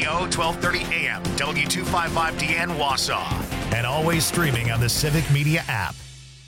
Radio 1230 AM, W255DN Wausau. And always streaming on the Civic Media app.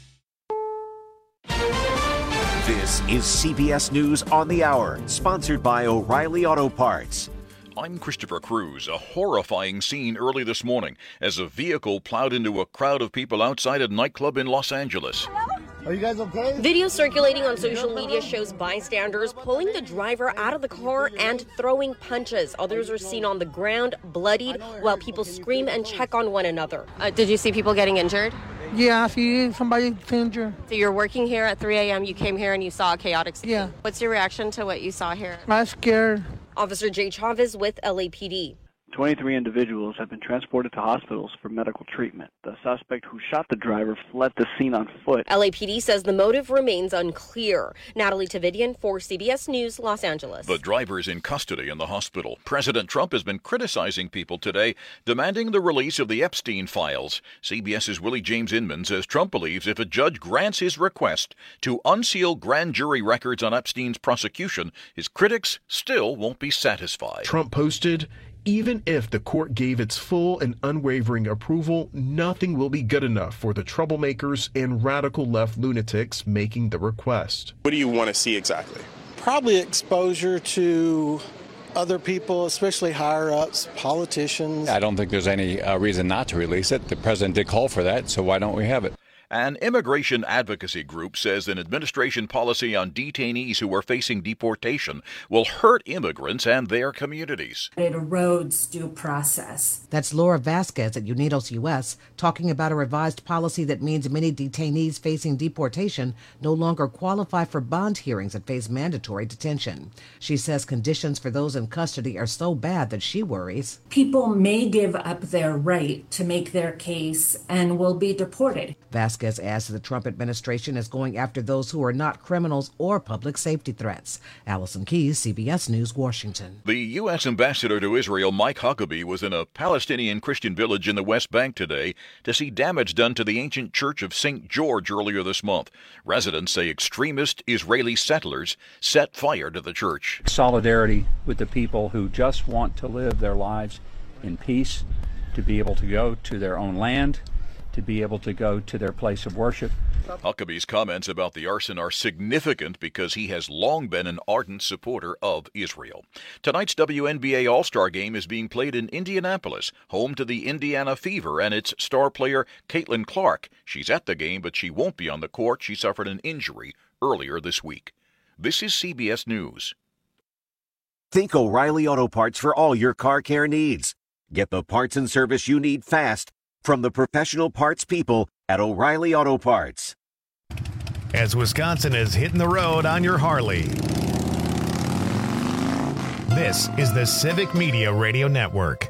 This is CBS News on the Hour, sponsored by O'Reilly Auto Parts. I'm Christopher Cruz. A horrifying scene early this morning as a vehicle plowed into a crowd of people outside a nightclub in Los Angeles. Are you guys okay? Video circulating on social media shows bystanders pulling the driver out of the car and throwing punches. Others are seen on the ground, bloodied, while people scream and check on one another. Did you see people getting injured? Yeah, I see somebody injured. So you're working here at 3 a.m. You came here and you saw a chaotic scene. Yeah. What's your reaction to what you saw here? I'm scared. Officer Jay Chavez with LAPD. 23 individuals have been transported to hospitals for medical treatment. The suspect who shot the driver fled the scene on foot. LAPD says the motive remains unclear. Natalie Tavidian for CBS News, Los Angeles. The driver's in custody in the hospital. President Trump has been criticizing people today, demanding the release of the Epstein files. CBS's Willie James Inman says Trump believes if a judge grants his request to unseal grand jury records on Epstein's prosecution, his critics still won't be satisfied. Trump posted, "Even if the court gave its full and unwavering approval, nothing will be good enough for the troublemakers and radical left lunatics making the request." What do you want to see exactly? Probably exposure to other people, especially higher-ups, politicians. I don't think there's any reason not to release it. The president did call for that, so why don't we have it? An immigration advocacy group says an administration policy on detainees who are facing deportation will hurt immigrants and their communities. It erodes due process. That's Laura Vasquez at Unidos U.S. talking about a revised policy that means many detainees facing deportation no longer qualify for bond hearings and face mandatory detention. She says conditions for those in custody are so bad that she worries People may give up their right to make their case and will be deported. Vasquez adds that the Trump administration is going after those who are not criminals or public safety threats. Allison Keyes, CBS News, Washington. The U.S. ambassador to Israel, Mike Huckabee, was in a Palestinian Christian village in the West Bank today to see damage done to the ancient church of St. George earlier this month. Residents say extremist Israeli settlers set fire to the church. Solidarity with the people who just want to live their lives in peace, to be able to go to their own land, to be able to go to their place of worship. Huckabee's comments about the arson are significant because he has long been an ardent supporter of Israel. Tonight's WNBA All-Star Game is being played in Indianapolis, home to the Indiana Fever and its star player Caitlin Clark. She's at the game, but she won't be on the court. She suffered an injury earlier this week. This is CBS News. Think O'Reilly Auto Parts for all your car care needs. Get the parts and service you need fast from the professional parts people at O'Reilly Auto Parts. As Wisconsin is hitting the road on your Harley. This is the Civic Media Radio Network.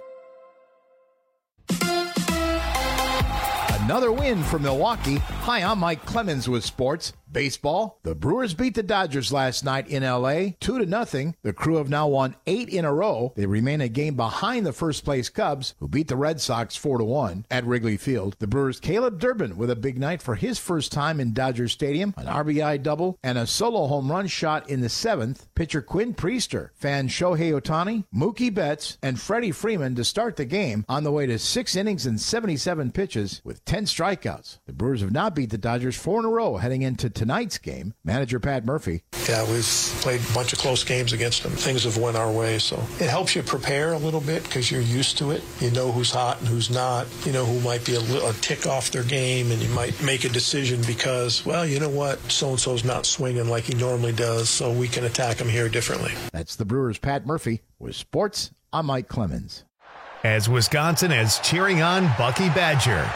Another win for Milwaukee. Hi, I'm Mike Clemens with sports. Baseball. The Brewers beat the Dodgers last night in L.A. 2-0. The Crew have now won 8 in a row. They remain a game behind the first-place Cubs, who beat the Red Sox 4-1 at Wrigley Field. The Brewers' Caleb Durbin with a big night for his first time in Dodger Stadium, an RBI double, and a solo home run shot in the 7th. Pitcher Quinn Priester, fan Shohei Ohtani, Mookie Betts, and Freddie Freeman to start the game on the way to 6 innings and 77 pitches with 10 strikeouts. The Brewers have now beat the Dodgers 4 in a row heading into tonight's game. Manager Pat Murphy. Yeah, we've played a bunch of close games against them. Things have went our way, so it helps you prepare a little bit because you're used to it. You know who's hot and who's not. You know who might be a tick off their game, and you might make a decision because, well, you know what, so-and-so's not swinging like he normally does, so we can attack him here differently. That's the Brewers' Pat Murphy. With sports, I'm Mike Clemens. As Wisconsin is cheering on Bucky Badger.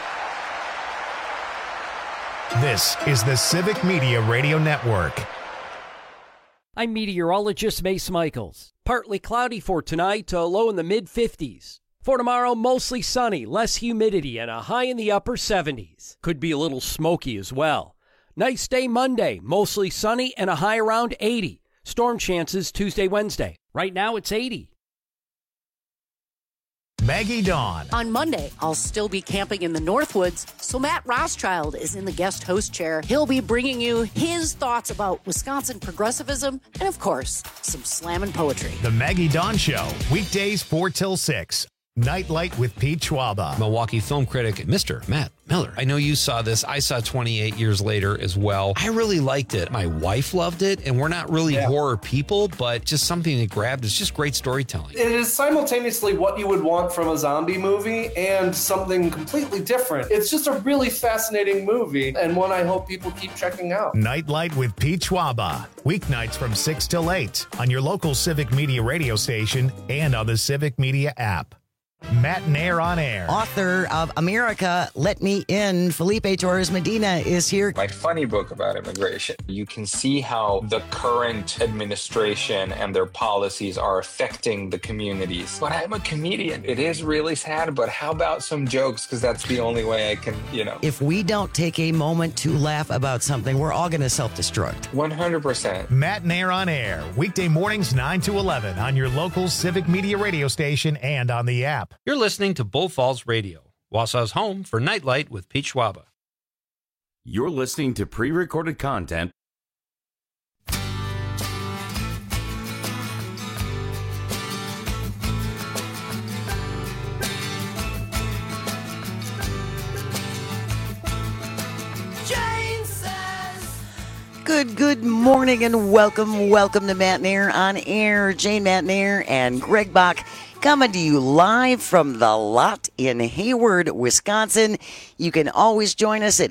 This is the Civic Media Radio Network. I'm meteorologist Mace Michaels. Partly cloudy for tonight, a low in the mid-50s. For tomorrow, mostly sunny, less humidity, and a high in the upper 70s. Could be a little smoky as well. Nice day Monday, mostly sunny and a high around 80. Storm chances Tuesday, Wednesday. Right now it's 80. Maggie Dawn. On Monday, I'll still be camping in the Northwoods, so Matt Rothschild is in the guest host chair. He'll be bringing you his thoughts about Wisconsin progressivism and, of course, some slammin' poetry. The Maggie Dawn Show, weekdays 4 till 6. Nightlight with Pete Schwaba. Milwaukee film critic, Mr. Matt Miller. I know you saw this. I saw 28 years later as well. I really liked it. My wife loved it, and we're not really horror people, but just something that grabbed. It's just great storytelling. It is simultaneously what you would want from a zombie movie and something completely different. It's just a really fascinating movie, and one I hope people keep checking out. Nightlight with Pete Schwaba. Weeknights from 6 till 8 on your local Civic Media radio station and on the Civic Media app. Matt Nair on Air. Author of America, Let Me In, Felipe Torres Medina is here. My funny book about immigration. You can see how the current administration and their policies are affecting the communities. But I'm a comedian. It is really sad, but how about some jokes? Because that's the only way I can, If we don't take a moment to laugh about something, we're all going to self-destruct. 100%. Matt Nair on Air. Weekday mornings 9 to 11 on your local Civic Media radio station and on the app. You're listening to Bull Falls Radio, Wausau's home for Nightlight with Pete Schwaba. You're listening to pre-recorded content. Good morning and welcome to Matt Nair on Air. Jane Matt Nair and Greg Bach coming to you live from the lot in Hayward, Wisconsin. You can always join us at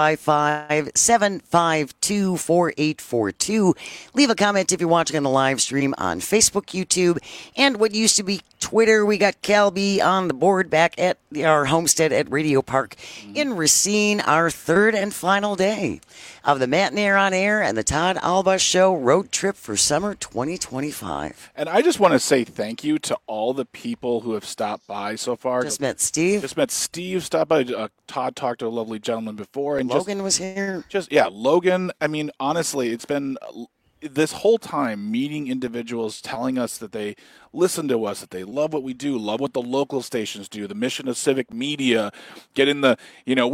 855-752-4842. Leave a comment if you're watching on the live stream on Facebook, YouTube, and what used to be Twitter. We got Calby on the board back at our homestead at Radio Park in Racine, our third and final day of the Matt Nair on Air and the Todd Alba Show road trip for summer 2025. And I just want to say thank you to all the people who have stopped by so far. Just met Steve, stopped by. Todd talked to a lovely gentleman before. And Logan was here. Logan. I mean, honestly, it's been this whole time meeting individuals telling us that they listen to us, that they love what we do, love what the local stations do, the mission of Civic Media, we're in the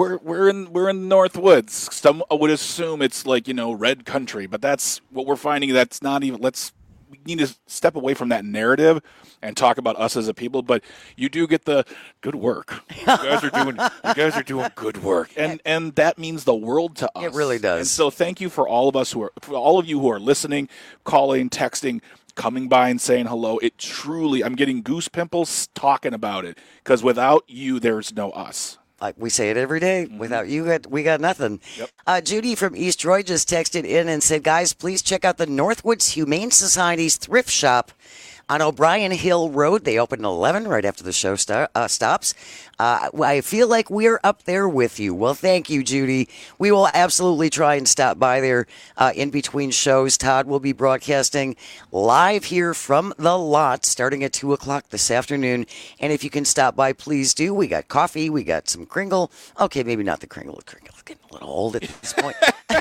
Northwoods. Some would assume it's like, red country, but that's what we're finding. That's not even, we need to step away from that narrative and talk about us as a people, but you do get the good work. You guys are doing good work. And that means the world to us. It really does. And so thank you for all of you who are listening, calling, texting, coming by and saying hello. It truly, I'm getting goose pimples talking about it, because without you, there's no us. Like we say it every day. Mm-hmm. Without you, we got nothing. Yep. Judy from East Troy just texted in and said, guys, please check out the Northwoods Humane Society's thrift shop on O'Brien Hill Road. They open at 11 right after the show stops. I feel like we're up there with you. Well, thank you, Judy. We will absolutely try and stop by there in between shows. Todd will be broadcasting live here from the lot starting at 2 o'clock this afternoon. And if you can stop by, please do. We got coffee. We got some Kringle. Okay, maybe not the Kringle. The Kringle's getting a little old at this point.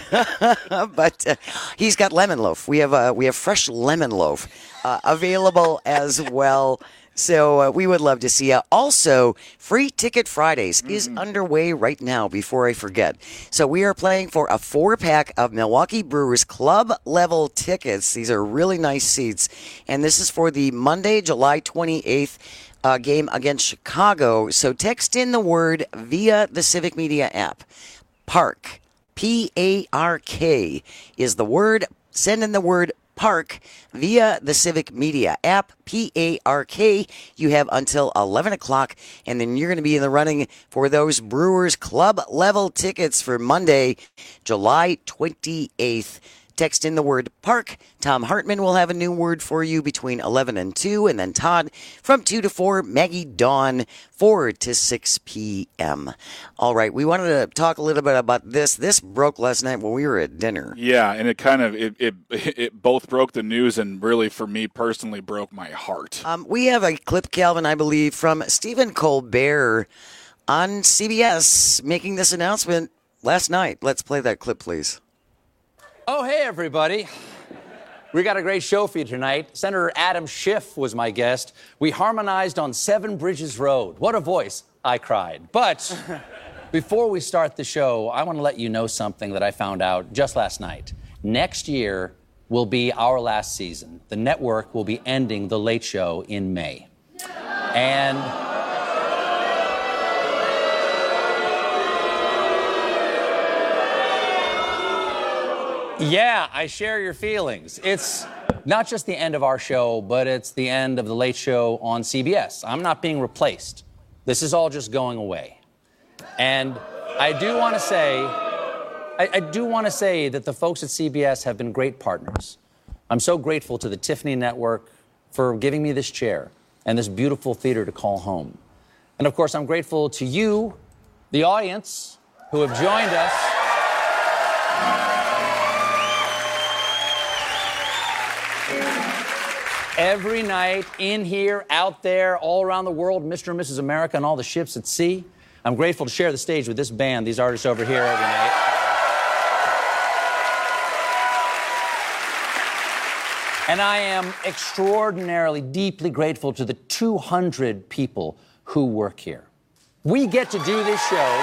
But he's got lemon loaf. We have fresh lemon loaf available as well. So we would love to see you. Also, Free Ticket Fridays is underway right now, before I forget. So we are playing for a 4-pack of Milwaukee Brewers club-level tickets. These are really nice seats. And this is for the Monday, July 28th game against Chicago. So text in the word via the Civic Media app. Park, P-A-R-K is the word. Send in the word Park via the Civic Media app, P-A-R-K. You have until 11 o'clock, and then you're going to be in the running for those Brewers club-level tickets for Monday, July 28th. Text in the word Park. Tom Hartman will have a new word for you between 11 and 2, and then Todd from 2 to 4, Maggie Dawn 4 to 6 p.m. All right, we wanted to talk a little bit about this. This broke last night when we were at dinner. Yeah, and it kind of, it both broke the news and really, for me personally, broke my heart. We have a clip, Calvin, I believe, from Stephen Colbert on CBS making this announcement last night. Let's play that clip, please. Oh, hey, everybody. We got a great show for you tonight. Senator Adam Schiff was my guest. We harmonized on Seven Bridges Road. What a voice. I cried. But before we start the show, I want to let you know something that I found out just last night. Next year will be our last season. The network will be ending The Late Show in May. And yeah, I share your feelings. It's not just the end of our show, but it's the end of The Late Show on CBS. I'm not being replaced. This is all just going away. And I do want to say, that the folks at CBS have been great partners. I'm so grateful to the Tiffany Network for giving me this chair and this beautiful theater to call home. And of course, I'm grateful to you, the audience, who have joined us. Every night, in here, out there, all around the world, Mr. and Mrs. America and all the ships at sea. I'm grateful to share the stage with this band, these artists over here every night. And I am extraordinarily, deeply grateful to the 200 people who work here. We get to do this show.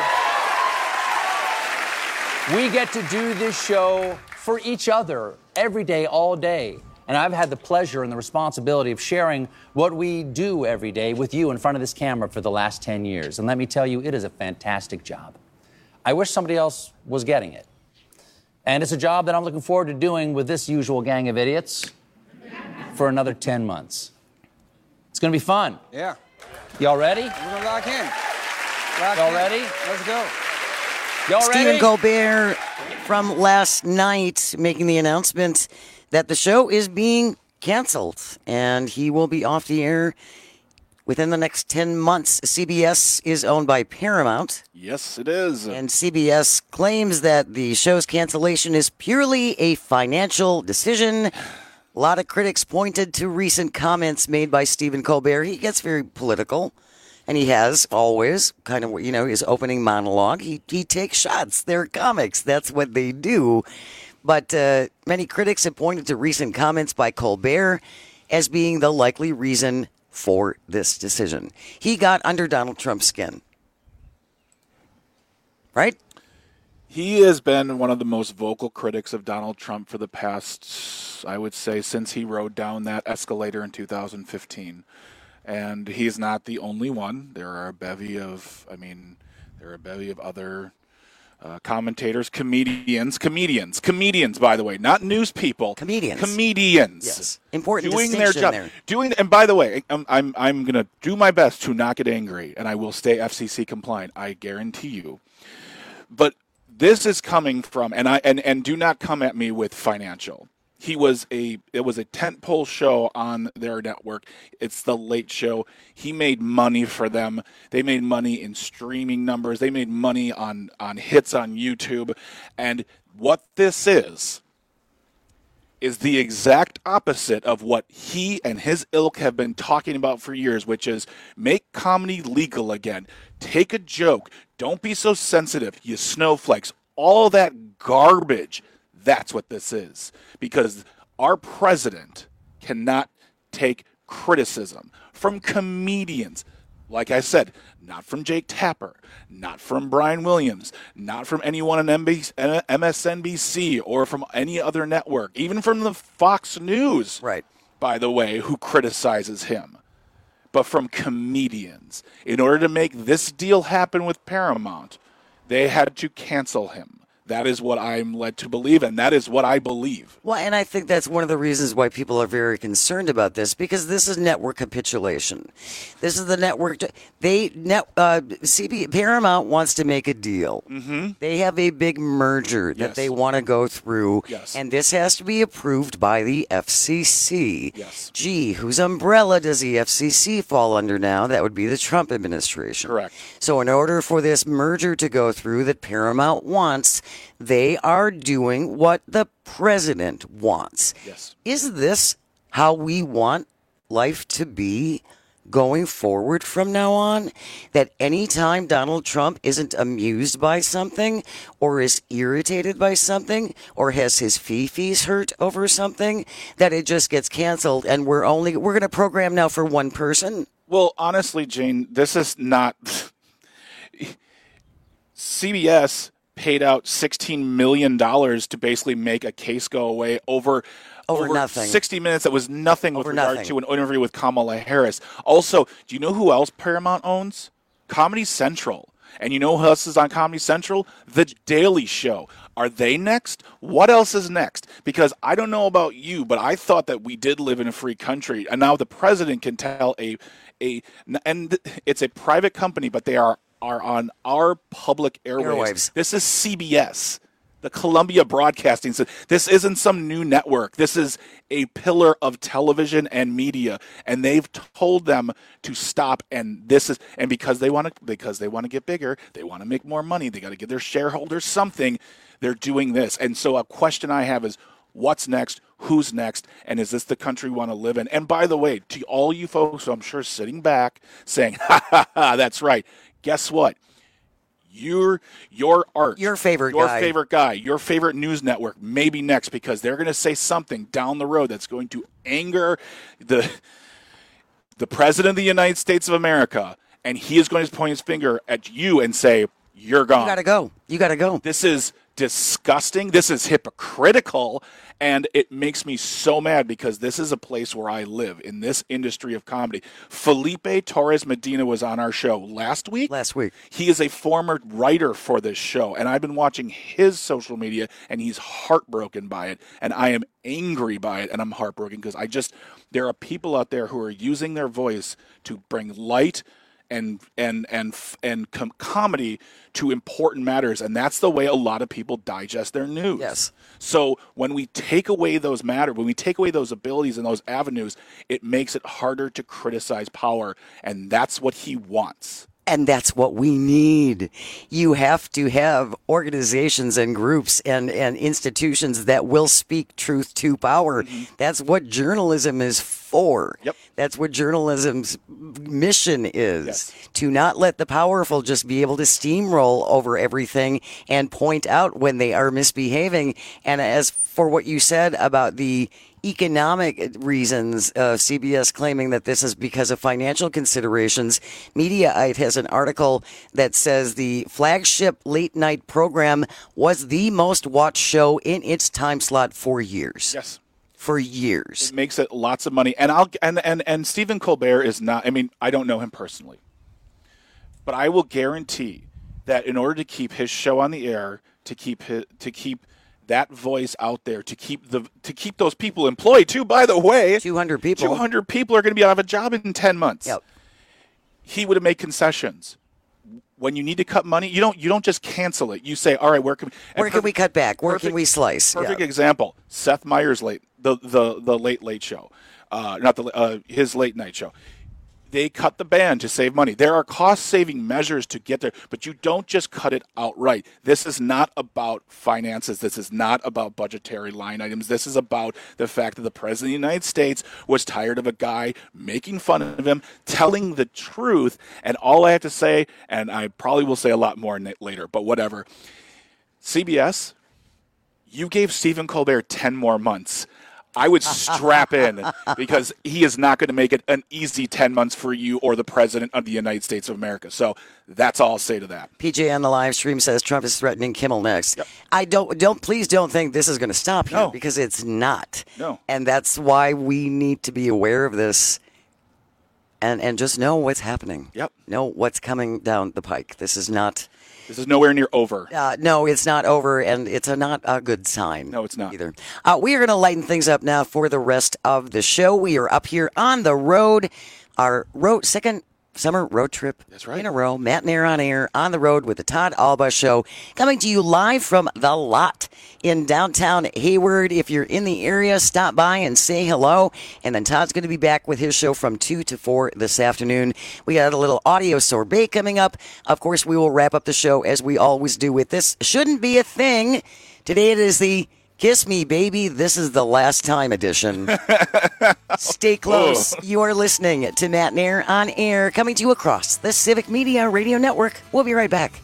We get to do this show for each other every day, all day. And I've had the pleasure and the responsibility of sharing what we do every day with you in front of this camera for the last 10 years. And let me tell you, it is a fantastic job. I wish somebody else was getting it. And it's a job that I'm looking forward to doing with this usual gang of idiots for another 10 months. It's going to be fun. Yeah. Y'all ready? We're going to lock in. Y'all ready? Let's go. Y'all Stephen ready? Colbert from last night making the announcement that the show is being canceled, and he will be off the air within the next 10 months. CBS is owned by Paramount. Yes, it is. And CBS claims that the show's cancellation is purely a financial decision. A lot of critics pointed to recent comments made by Stephen Colbert. He gets very political, and he has always kind of, his opening monologue. He takes shots. They're comics. That's what they do. But many critics have pointed to recent comments by Colbert as being the likely reason for this decision. He got under Donald Trump's skin. Right? He has been one of the most vocal critics of Donald Trump for the past, I would say, since he rode down that escalator in 2015. And he's not the only one. There are a bevy of other commentators, comedians, by the way, not news people. Comedians. Yes. Important doing their job. There. And by the way, I'm going to do my best to not get angry, and I will stay FCC compliant. I guarantee you. But this is coming from, and do not come at me with financial. It was a tentpole show on their network. It's The Late Show. He made money for them. They made money in streaming numbers. They made money on hits on YouTube. And what this is the exact opposite of what he and his ilk have been talking about for years, which is make comedy legal again. Take a joke. Don't be so sensitive, you snowflakes. All that garbage. That's what this is. Because our president cannot take criticism from comedians. Like I said, not from Jake Tapper, not from Brian Williams, not from anyone on MSNBC or from any other network, even from the Fox News, right? By the way, who criticizes him, but from comedians. In order to make this deal happen with Paramount, they had to cancel him. That is what I'm led to believe, and that is what I believe. Well, and I think that's one of the reasons why people are very concerned about this, because this is network capitulation. This is the network. Paramount wants to make a deal. Mm-hmm. They have a big merger that they want to go through, and this has to be approved by the FCC. Yes. Gee, whose umbrella does the FCC fall under now? That would be the Trump administration. Correct. So in order for this merger to go through that Paramount wants, they are doing what the president wants. Yes. Is this how we want life to be? going forward from now on, that anytime Donald Trump isn't amused by something or is irritated by something or has his fifis hurt over something, that it just gets canceled and we're going to program now for one person? Well, honestly, Jane, this is not CBS paid out $16 million to basically make a case go away over nothing. 60 minutes. That was nothing with regard to an interview with Kamala Harris. Also, do you know who else Paramount owns? Comedy Central. And you know who else is on Comedy Central? The Daily Show. Are they next? What else is next? Because I don't know about you, but I thought that we did live in a free country. And now the president can tell and it's a private company, but they are on our public airwaves. This is CBS, the Columbia Broadcasting System. This isn't some new network. This is a pillar of television and media, and they've told them to stop. And because they want to get bigger, they want to make more money. They got to give their shareholders something. They're doing this. And so a question I have is, what's next? Who's next? And is this the country we want to live in? And by the way, to all you folks who I'm sure sitting back saying, ha, that's right. Guess what? Your favorite guy, your favorite news network may be next, because they're going to say something down the road that's going to anger the president of the United States of America, and he is going to point his finger at you and say, you're gone. You got to go. This is disgusting. This is hypocritical. And it makes me so mad, because this is a place where I live, in this industry of comedy. Felipe Torres Medina was on our show last week. He is a former writer for this show, and I've been watching his social media, and he's heartbroken by it, and I am angry by it, and I'm heartbroken because there are people out there who are using their voice to bring light and comedy to important matters, and that's the way a lot of people digest their news. Yes. So when we take away those when we take away those abilities and those avenues, it makes it harder to criticize power, and that's what he wants. And that's what we need. You have to have organizations and groups and institutions that will speak truth to power. Mm-hmm. That's what journalism is for. Yep. That's what journalism's mission is, to not let the powerful just be able to steamroll over everything and point out when they are misbehaving. And as for what you said about the economic reasons, CBS claiming that this is because of financial considerations, Mediaite has an article that says the flagship late night program was the most watched show in its time slot for years. Yes. For years. It makes it lots of money. And Stephen Colbert is not, I don't know him personally, but I will guarantee that in order to keep his show on the air, to keep that voice out there, to keep those people employed too, by the way. 200 people. 200 people are going to be out of a job in 10 months. Yep. He would have made concessions. When you need to cut money, you don't just cancel it. You say, all right, where can we cut back? Where can we slice? Perfect example. Seth Meyers' the Late Show, his late night show. They cut the band to save money. There are cost-saving measures to get there, but you don't just cut it outright. This is not about finances. This is not about budgetary line items. This is about the fact that the President of the United States was tired of a guy making fun of him, telling the truth, and all I have to say, and I probably will say a lot more later, but whatever. CBS, you gave Stephen Colbert 10 more months. I would strap in, because he is not going to make it an easy 10 months for you or the President of the United States of America. So that's all I'll say to that. PJ on the live stream says Trump is threatening Kimmel next. Yep. Please don't think this is going to stop here, because it's not. No. And that's why we need to be aware of this and just know what's happening. Yep. Know what's coming down the pike. This is nowhere near over. No, it's not over, and it's not a good sign. No, it's not. Either. We are going to lighten things up now for the rest of the show. We are up here on the road, our second summer road trip in a row. Matt and Aaron on air, on the road with the Todd Alba Show, coming to you live from The Lot in downtown Hayward. If you're in the area, stop by and say hello. And then Todd's going to be back with his show from 2 to 4 this afternoon. We got a little audio sorbet coming up. Of course, we will wrap up the show as we always do with This Shouldn't Be a Thing. Today it is the Kiss me, baby. This is the last time edition. Stay close. You are listening to Matt Nair on air, coming to you across the Civic Media Radio Network. We'll be right back.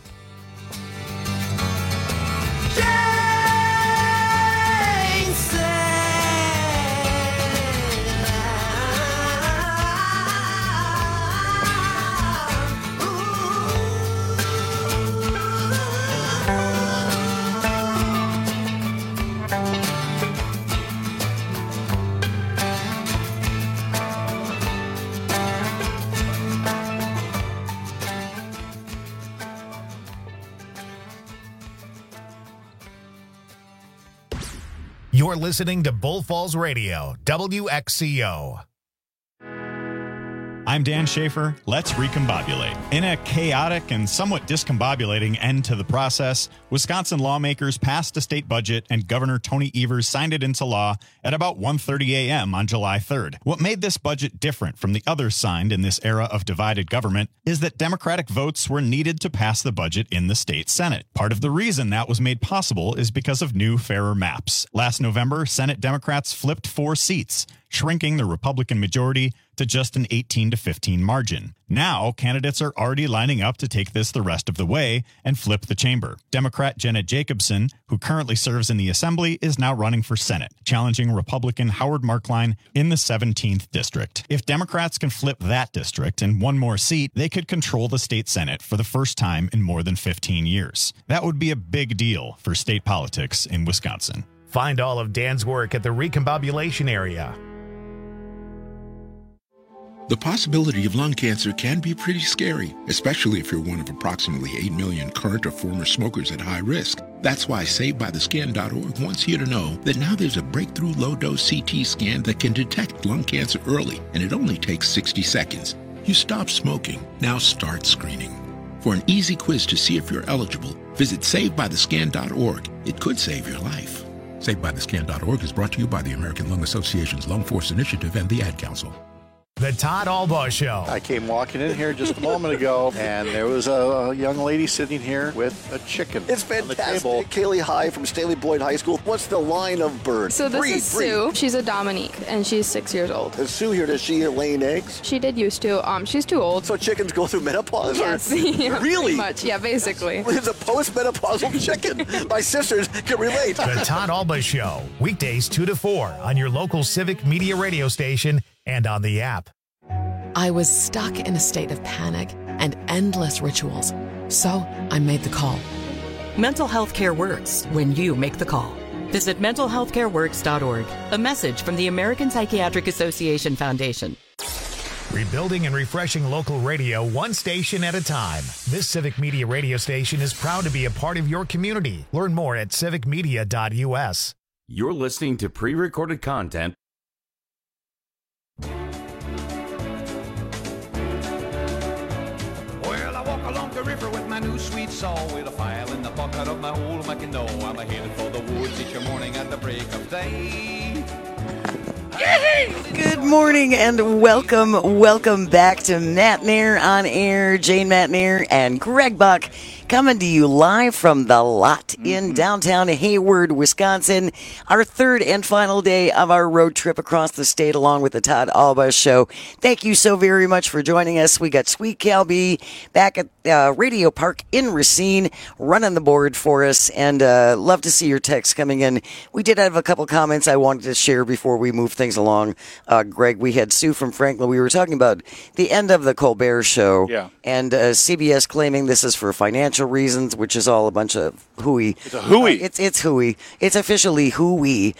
You're listening to Bull Falls Radio, WXCO. I'm Dan Schaefer. Let's recombobulate. In a chaotic and somewhat discombobulating end to the process, Wisconsin lawmakers passed a state budget and Governor Tony Evers signed it into law at about 1:30 a.m. on July 3rd. What made this budget different from the others signed in this era of divided government is that Democratic votes were needed to pass the budget in the state Senate. Part of the reason that was made possible is because of new, fairer maps. Last November, Senate Democrats flipped 4 seats, shrinking the Republican majority to just an 18-15 margin. Now, candidates are already lining up to take this the rest of the way and flip the chamber. Democrat Jenna Jacobson, who currently serves in the Assembly, is now running for Senate, challenging Republican Howard Markline in the 17th District. If Democrats can flip that district and one more seat, they could control the state Senate for the first time in more than 15 years. That would be a big deal for state politics in Wisconsin. Find all of Dan's work at the Recombobulation Area. The possibility of lung cancer can be pretty scary, especially if you're one of approximately 8 million current or former smokers at high risk. That's why SaveByTheScan.org wants you to know that now there's a breakthrough low-dose CT scan that can detect lung cancer early, and it only takes 60 seconds. You stop smoking, now start screening. For an easy quiz to see if you're eligible, visit SaveByTheScan.org. It could save your life. SaveByTheScan.org is brought to you by the American Lung Association's Lung Force Initiative and the Ad Council. The Todd Albaugh Show. I came walking in here just a moment ago, and there was a young lady sitting here with a chicken. It's fantastic. Kaylee High from Stanley Boyd High School. What's the line of birds? So this is Sue. She's a Dominique, and she's 6 years old. Is Sue here? Does she laying eggs? She did used to. She's too old. So chickens go through menopause? Yes. Yeah, really? Pretty much. Yeah, basically. It's a post-menopausal chicken. My sisters can relate. The Todd Albaugh Show. Weekdays 2 to 4 on your local Civic Media radio station and on the app. I was stuck in a state of panic and endless rituals. So I made the call. Mental health care works when you make the call. Visit mentalhealthcareworks.org. A message from the American Psychiatric Association Foundation. Rebuilding and refreshing local radio one station at a time. This Civic Media radio station is proud to be a part of your community. Learn more at civicmedia.us. You're listening to pre-recorded content. River with my new sweet saw, with a file in the pocket of my old Mackinaw. I'm headed for the woods each morning at the break of day. Good morning and welcome back to Matt Nair on air. Jane Matt Nair and Greg Buck coming to you live from the lot in downtown Hayward, Wisconsin. Our third and final day of our road trip across the state along with the Todd Albaugh Show. Thank you so very much for joining us. We got Sweet Cal B back at Radio Park in Racine running the board for us, and love to see your texts coming in. We did have a couple comments I wanted to share before we move things along. Greg, we had Sue from Franklin. We were talking about the end of the Colbert Show, and CBS claiming this is for financial reasons, which is all a bunch of hooey. It's a hooey. It's hooey. It's officially hooey.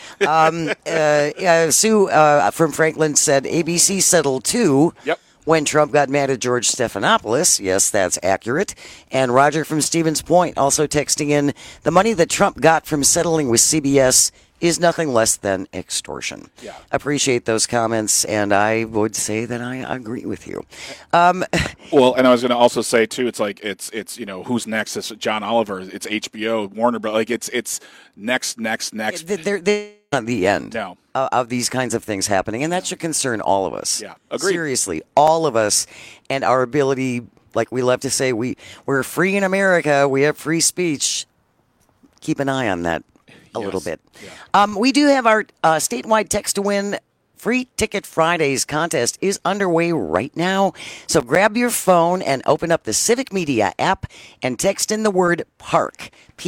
Sue from Franklin said ABC settled too. Yep. When Trump got mad at George Stephanopoulos. Yes, that's accurate. And Roger from Stevens Point also texting in, the money that Trump got from settling with CBS is nothing less than extortion. Yeah. Appreciate those comments, and I would say that I agree with you. Well, and I was going to also say too, it's like it's who's next? It's John Oliver. It's HBO, Warner Bros. Like it's next. They're not the end of these kinds of things happening, and that should concern all of us. Yeah, agreed. Seriously, all of us, and our ability, like we love to say, we're free in America. We have free speech. Keep an eye on that. a little bit. We do have our statewide text to win. Free Ticket Fridays contest is underway right now. So grab your phone and open up the Civic Media app and text in the word PARK,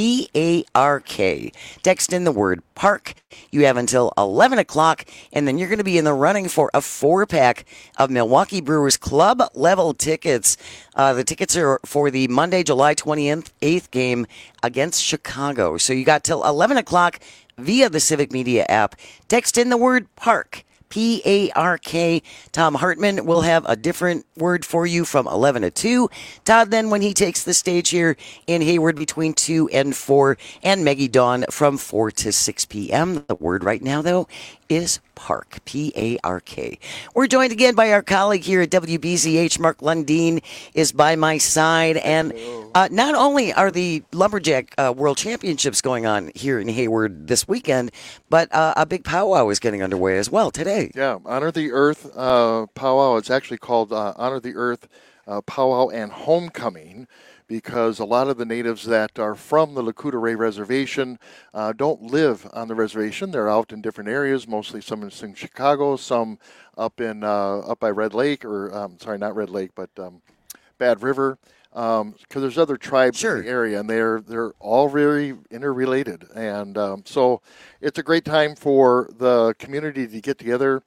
P-A-R-K. Text in the word PARK. You have until 11 o'clock, and then you're going to be in the running for a 4-pack of Milwaukee Brewers Club level tickets. The tickets are for the Monday, July 28th game against Chicago. So you got till 11 o'clock via the Civic Media app. Text in the word PARK. P-A-R-K. Tom Hartman will have a different word for you from 11 to 2. Todd then when he takes the stage here in Hayward between 2 and 4. And Maggie Dawn from 4 to 6 p.m. The word right now, though, is PARK, P-A-R-K. We're joined again by our colleague here at WBZH. Mark Lundeen is by my side. And not only are the Lumberjack World Championships going on here in Hayward this weekend, but a big powwow is getting underway as well today. Yeah, Honor the Earth powwow. It's actually called Honor the Earth Powwow and Homecoming, because a lot of the natives that are from the Lakota Ray Reservation don't live on the reservation. They're out in different areas, mostly some in Chicago, some up by Red Lake, or sorry, not Red Lake, but Bad River, because there's other tribes in the area, and they're all very interrelated. And so it's a great time for the community to get together.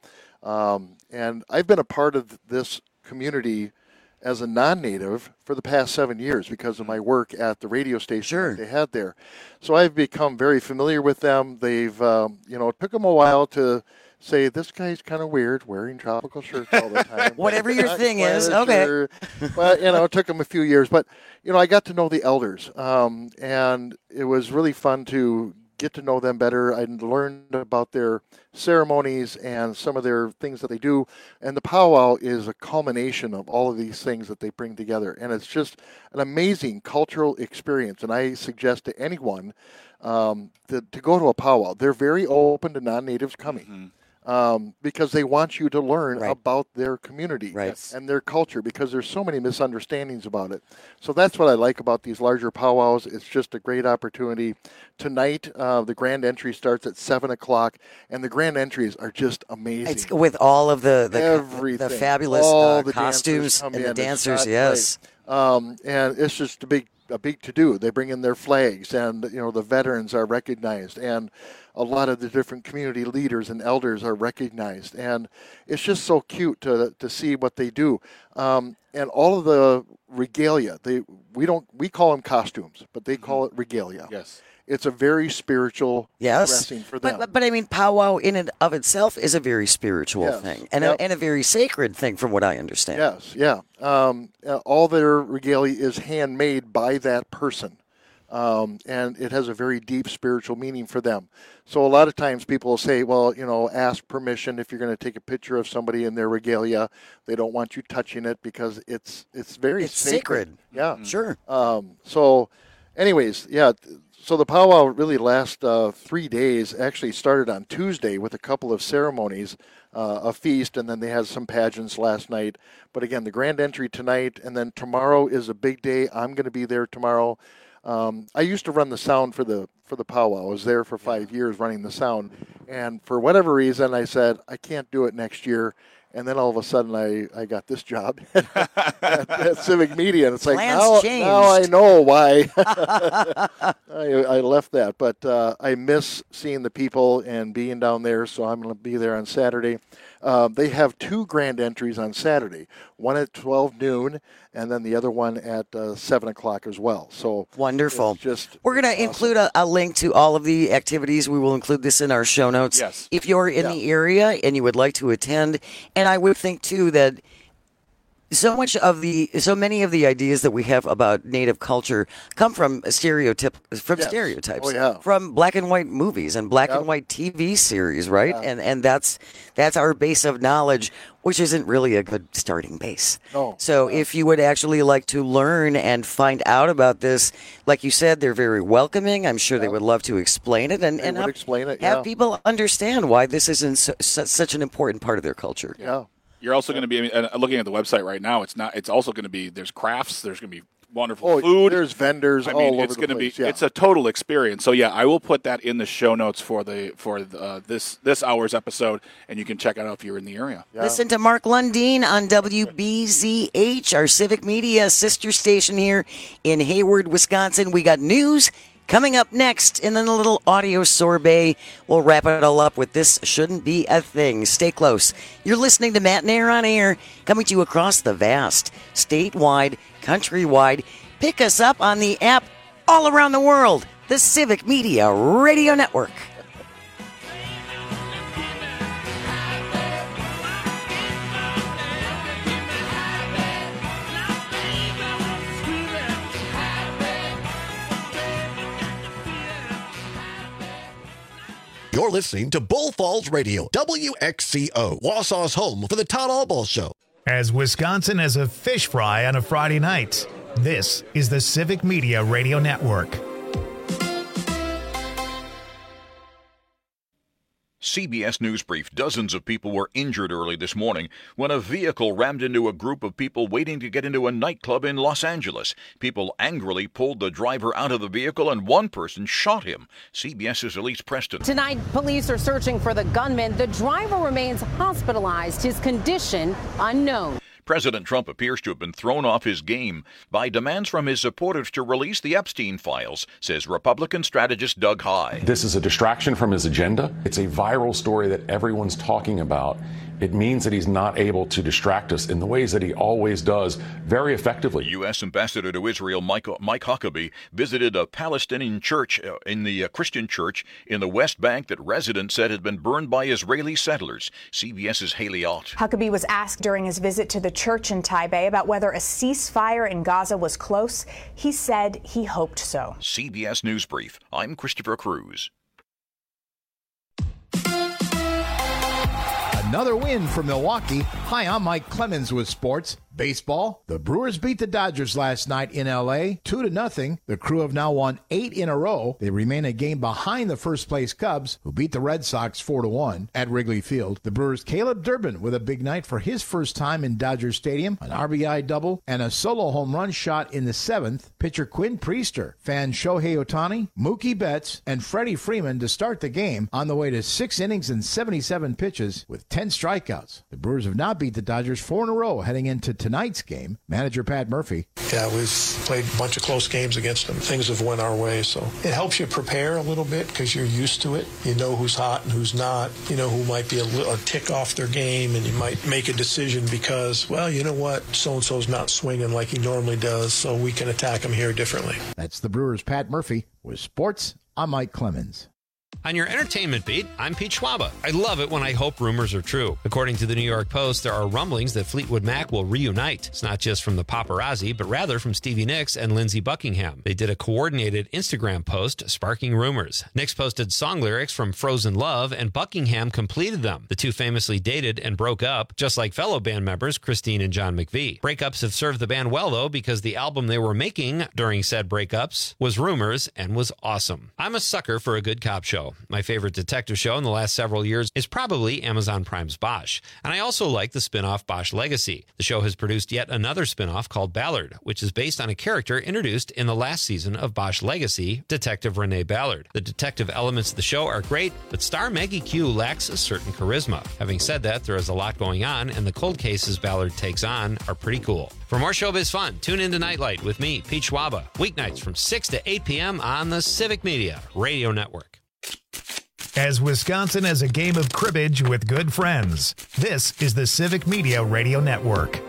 And I've been a part of this community as a non-native for the past 7 years because of my work at the radio station that they had there. So I've become very familiar with them. They've, it took them a while to say, this guy's kind of weird, wearing tropical shirts all the time. Whatever your thing is, okay. But, it took them a few years. But, I got to know the elders, and it was really fun to get to know them better. I learned about their ceremonies and some of their things that they do. And the powwow is a culmination of all of these things that they bring together. And it's just an amazing cultural experience. And I suggest to anyone to go to a powwow. They're very open to non-natives coming. Because they want you to learn about their community and their culture, because there's so many misunderstandings about it. So that's what I like about these larger powwows. It's just a great opportunity. Tonight, the grand entry starts at 7 o'clock, and the grand entries are just amazing. It's with all of the fabulous the costumes and the dancers, and it's just a big to-do. They bring in their flags, and the veterans are recognized, and a lot of the different community leaders and elders are recognized, and it's just so cute to see what they do. And all of the regalia, we call them costumes, but they call it regalia. Yes. It's a very spiritual dressing for them. But I mean, powwow in and of itself is a very spiritual thing, and a very sacred thing, from what I understand. Yes, yeah. All their regalia is handmade by that person, and it has a very deep spiritual meaning for them. So a lot of times people will say, well, ask permission if you're going to take a picture of somebody in their regalia. They don't want you touching it because it's very sacred. Yeah, sure. So, anyways, yeah. So the powwow really lasts 3 days. Actually started on Tuesday with a couple of ceremonies, a feast, and then they had some pageants last night. But again, the grand entry tonight, and then tomorrow is a big day. I'm going to be there tomorrow. I used to run the sound for the powwow. I was there for 5 years running the sound, and for whatever reason, I said I can't do it next year. And then all of a sudden, I got this job at Civic Media, and it's like now I know why I left that. But I miss seeing the people and being down there, so I'm going to be there on Saturday. They have 2 grand entries on Saturday, one at 12 noon, and then the other one at 7 o'clock as well. So wonderful. We're going to include a link to all of the activities. We will include this in our show notes. Yes. If you're in the area and you would like to attend, and I would think too that so many of the ideas that we have about Native culture come from stereotypes, from black and white movies and black and white TV series, right? Yeah. And that's our base of knowledge, which isn't really a good starting base. No. So if you would actually like to learn and find out about this, like you said, they're very welcoming. I'm sure they would love to explain it and have people understand why this is such an important part of their culture. Yeah. You're also going to be looking at the website right now. It's also going to be, there's crafts, there's going to be wonderful food. There's vendors all over it's the going to place. be it's a total experience. So I will put that in the show notes for this hour's episode, and you can check it out if you're in the area. Listen to Mark Lundeen on WBZH, our civic media sister station here in Hayward, Wisconsin. We got news coming up next, and then a little audio sorbet. We'll wrap it all up with This Shouldn't Be a Thing. Stay close. You're listening to Matt and Air on Air, coming to you across the vast, statewide, countrywide. Pick us up on the app all around the world, the Civic Media Radio Network. You're listening to Bull Falls Radio, WXCO, Wausau's home for the Todd Albaugh Show. As Wisconsin as a fish fry on a Friday night, this is the Civic Media Radio Network. CBS News Brief. Dozens of people were injured early this morning when a vehicle rammed into a group of people waiting to get into a nightclub in Los Angeles. People angrily pulled the driver out of the vehicle and one person shot him. CBS's Elise Preston. Tonight, police are searching for the gunman. The driver remains hospitalized. His condition unknown. President Trump appears to have been thrown off his game by demands from his supporters to release the Epstein files, says Republican strategist Doug High. This is a distraction from his agenda. It's a viral story that everyone's talking about. It means that he's not able to distract us in the ways that he always does very effectively. U.S. Ambassador to Israel Mike Huckabee visited a Palestinian church in the Christian church in the West Bank that residents said had been burned by Israeli settlers. CBS's Haley Ott. Huckabee was asked during his visit to the church in Taipei about whether a ceasefire in Gaza was close. He said he hoped so. CBS News Brief. I'm Christopher Cruz. Another win for Milwaukee. Hi, I'm Mike Clemens with sports. Baseball. The Brewers beat the Dodgers last night in L.A. 2-0. The Crew have now won 8 in a row. They remain a game behind the first-place Cubs, who beat the Red Sox 4-1 at Wrigley Field. The Brewers' Caleb Durbin with a big night for his first time in Dodger Stadium, an RBI double, and a solo home run shot in the 7th. Pitcher Quinn Priester fanned Shohei Ohtani, Mookie Betts, and Freddie Freeman to start the game on the way to 6 innings and 77 pitches with 10 strikeouts. The Brewers have now beat the Dodgers 4 in a row heading into tonight's game. Manager Pat Murphy. Yeah, we've played a bunch of close games against them. Things have went our way, so it helps you prepare a little bit because you're used to it. You know who's hot and who's not. You know who might be a tick off their game, and you might make a decision because, well, you know what, so-and-so's not swinging like he normally does, so we can attack him here differently. That's the Brewers' Pat Murphy. With sports, I'm Mike Clemens. On your entertainment beat, I'm Pete Schwaba. I love it when I hope rumors are true. According to the New York Post, there are rumblings that Fleetwood Mac will reunite. It's not just from the paparazzi, but rather from Stevie Nicks and Lindsey Buckingham. They did a coordinated Instagram post sparking rumors. Nicks posted song lyrics from Frozen Love, and Buckingham completed them. The two famously dated and broke up, just like fellow band members Christine and John McVie. Breakups have served the band well, though, because the album they were making during said breakups was Rumors and was awesome. I'm a sucker for a good cop show. My favorite detective show in the last several years is probably Amazon Prime's Bosch. And I also like the spin-off Bosch Legacy. The show has produced yet another spin-off called Ballard, which is based on a character introduced in the last season of Bosch Legacy, Detective Renee Ballard. The detective elements of the show are great, but star Maggie Q lacks a certain charisma. Having said that, there is a lot going on, and the cold cases Ballard takes on are pretty cool. For more showbiz fun, tune in to Nightlight with me, Pete Schwaba, weeknights from 6 to 8 p.m. on the Civic Media Radio Network. As Wisconsin as a game of cribbage with good friends, this is the Civic Media Radio Network.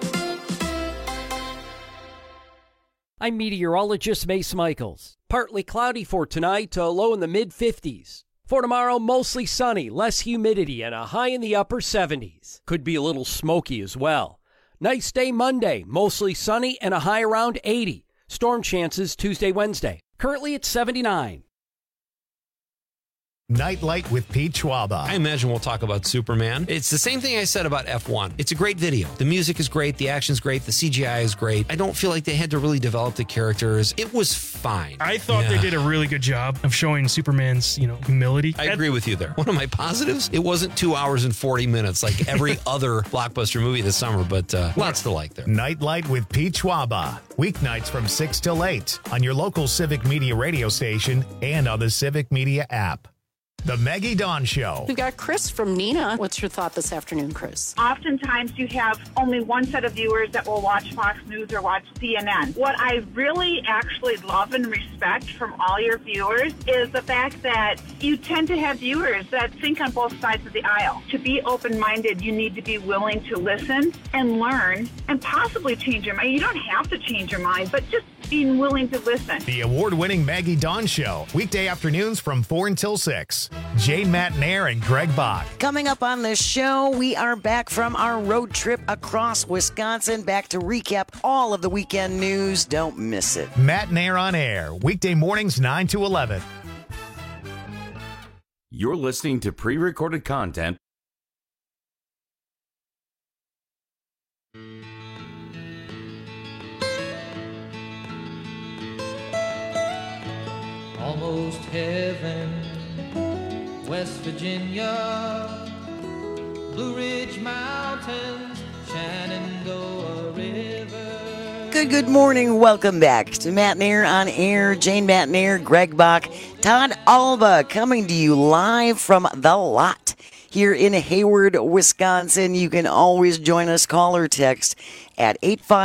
I'm meteorologist Mace Michaels. Partly cloudy for tonight, a low in the mid-50s. For tomorrow, mostly sunny, less humidity, and a high in the upper 70s. Could be a little smoky as well. Nice day Monday, mostly sunny, and a high around 80. Storm chances Tuesday, Wednesday. Currently at 79. Nightlight with Pete Schwaba. I imagine we'll talk about Superman. It's the same thing I said about F1. It's a great video. The music is great. The action's great. The CGI is great. I don't feel like they had to really develop the characters. It was fine. I thought they did a really good job of showing Superman's, humility. I agree with you there. One of my positives, it wasn't 2 hours and 40 minutes like every other blockbuster movie this summer, but lots to like there. Nightlight with Pete Schwaba. Weeknights from 6 till 8 on your local Civic Media radio station and on the Civic Media app. The Maggie Dawn Show. We've got Chris from Neenah. What's your thought this afternoon, Chris? Oftentimes you have only one set of viewers that will watch Fox News or watch CNN. What I really actually love and respect from all your viewers is the fact that you tend to have viewers that think on both sides of the aisle. To be open-minded, you need to be willing to listen and learn and possibly change your mind. You don't have to change your mind, but just being willing to listen. The award-winning Maggie Dawn Show. Weekday afternoons from 4 until 6. Jane Matnair and Greg Bach. Coming up on this show, we are back from our road trip across Wisconsin, back to recap all of the weekend news. Don't miss it. Matnair on air, weekday mornings 9 to 11. You're listening to pre-recorded content. Almost heaven, West Virginia, Blue Ridge Mountains, Shenandoah River. Good morning. Welcome back to Matnair on air. Jane Matnair, Greg Bach, Todd Alba coming to you live from The Lot here in Hayward, Wisconsin. You can always join us, call or text at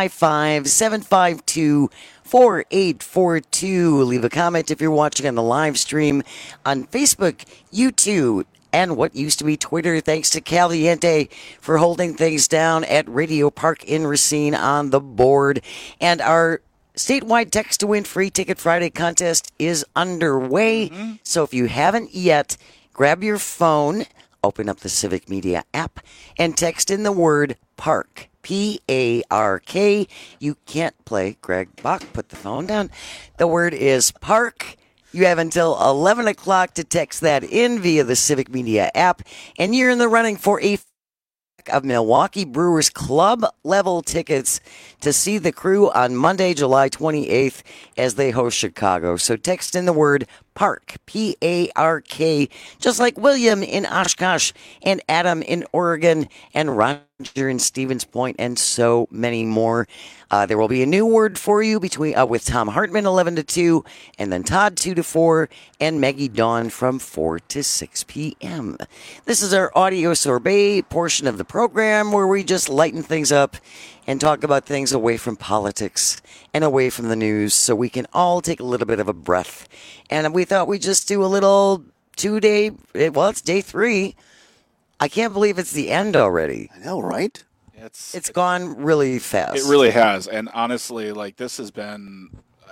855-752-4842. Leave a comment if you're watching on the live stream on Facebook, YouTube, and what used to be Twitter. Thanks to Caliente for holding things down at Radio Park in Racine on the board. And our statewide Text to Win Free Ticket Friday contest is underway. So if you haven't yet, grab your phone, open up the Civic Media app, and text in the word PARK. P-A-R-K. You can't play. Greg Bach, put the phone down. The word is PARK. You have until 11 o'clock to text that in via the Civic Media app, and you're in the running for a of Milwaukee Brewers club level tickets to see the Crew on Monday, July 28th as they host Chicago. So text in the word PARK, P-A-R-K, just like William in Oshkosh and Adam in Oregon and Roger in Stevens Point and so many more. There will be a new word for you between with Tom Hartman 11 to 2 and then Todd 2 to 4 and Maggie Dawn from 4 to 6 p.m. This is our audio sorbet portion of the program where we just lighten things up and talk about things away from politics and away from the news so we can all take a little bit of a breath. And we thought we'd just do a little 2-day, well, it's day 3. I can't believe it's the end already. I know, right? It's gone really fast. It really has. And honestly, like, this has been,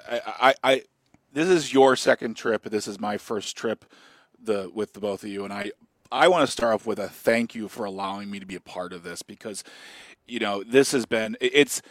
this is your second trip. This is my first trip with the both of you. And I want to start off with a thank you for allowing me to be a part of this because, this has been, it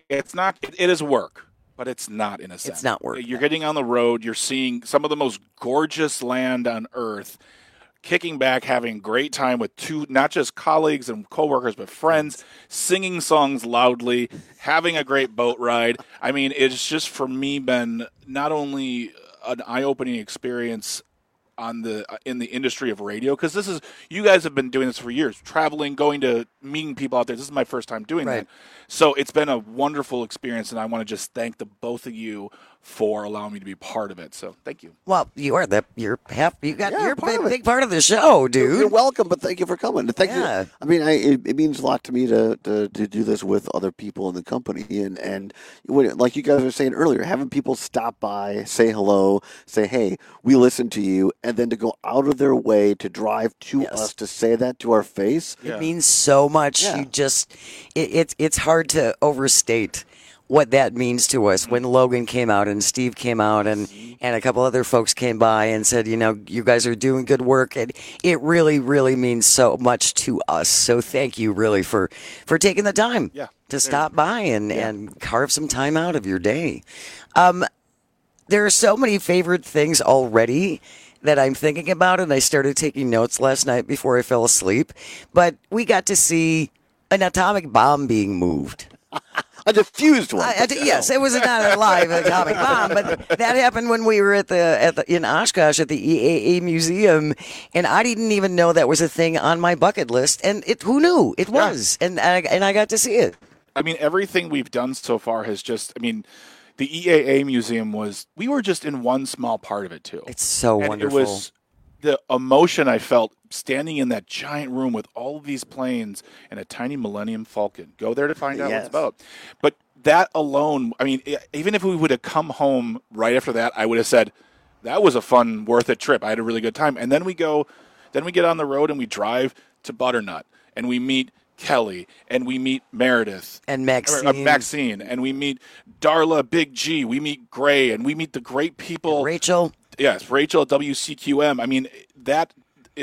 is work, but it's not in a sense. It's not work. You're getting on the road. You're seeing some of the most gorgeous land on earth, kicking back, having a great time with not just colleagues and coworkers, but friends, singing songs loudly, having a great boat ride. I mean, it's just for me been not only an eye-opening experience in the industry of radio, because you guys have been doing this for years, traveling, going to meeting people out there. This is my first time doing that. So it's been a wonderful experience, and I want to just thank the both of you for allowing me to be part of it. So thank you. Well, you're a big part of the show, dude. You're welcome, but thank you for coming. Thank you. I mean, it means a lot to me to do this with other people in the company, and like you guys were saying earlier, having people stop by, say hello, say hey, we listen to you, and then to go out of their way to drive to us to say that to our face. It means so much. You just it's hard to overstate what that means to us. When Logan came out and Steve came out and a couple other folks came by and said, you guys are doing good work, and it really, really means so much to us. So thank you really for taking the time to stop by and carve some time out of your day. There are so many favorite things already that I'm thinking about, and I started taking notes last night before I fell asleep. But we got to see an atomic bomb being moved. A diffused one. Yes, it was not a live atomic bomb, but that happened when we were in Oshkosh at the EAA museum, and I didn't even know that was a thing on my bucket list. And who knew it was? And I got to see it. I mean, everything we've done so far has just. I mean, the EAA museum we were just in one small part of it too. It's so wonderful. It was the emotion I felt standing in that giant room with all of these planes and a tiny Millennium Falcon. Go there to find out what it's about. But that alone, I mean, even if we would have come home right after that, I would have said, that was a fun, worth it trip. I had a really good time. And then we get on the road and we drive to Butternut and we meet Kelly and we meet Meredith and Maxine and we meet Darla, Big G, we meet Gray, and we meet the great people. And Rachel. Yes, Rachel at WCQM. I mean, that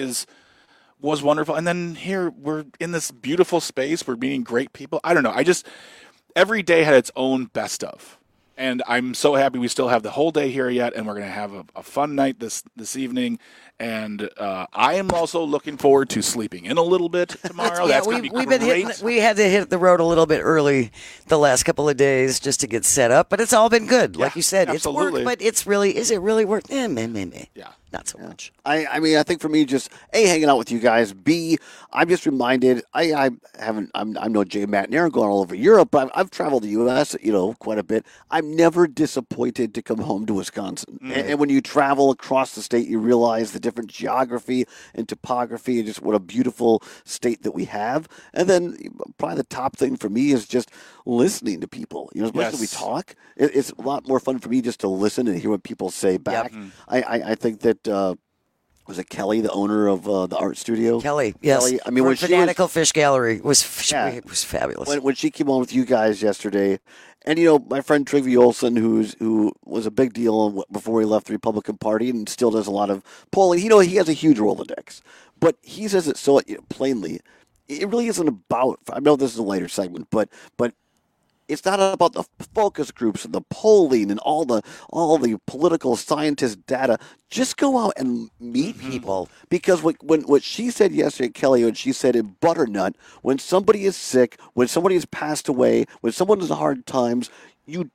was wonderful. And then here we're in this beautiful space. We're meeting great people. I don't know. Every day had its own best of. And I'm so happy we still have the whole day here yet, and we're going to have a fun night this evening. And I am also looking forward to sleeping in a little bit tomorrow. That's going to be great. We had to hit the road a little bit early the last couple of days just to get set up, but it's all been good. Like you said, absolutely. It's work, but is it really work? Yeah. Not so much. I mean, I think for me, just A, hanging out with you guys. B, I'm just reminded. I'm no Jay, Matt, and Aaron going all over Europe, but I've traveled the U.S. Quite a bit. I'm never disappointed to come home to Wisconsin. And when you travel across the state, you realize the different geography and topography, and just what a beautiful state that we have. And then probably the top thing for me is just listening to people. As much as we talk, it's a lot more fun for me just to listen and hear what people say back. Yep. I think that. Was it Kelly, the owner of the art studio? Yes. Kelly. I mean, when Fanatical Fish Gallery was fabulous. When she came on with you guys yesterday, and my friend Trygve Olsen, who was a big deal before he left the Republican Party and still does a lot of polling. He has a huge Rolodex, but he says it so plainly. It really isn't about. I know this is a later segment, but. It's not about the focus groups and the polling and all the political scientist data. Just go out and meet people. Because what she said yesterday, Kelly, when she said in Butternut, when somebody is sick, when somebody has passed away, when someone is in hard times, you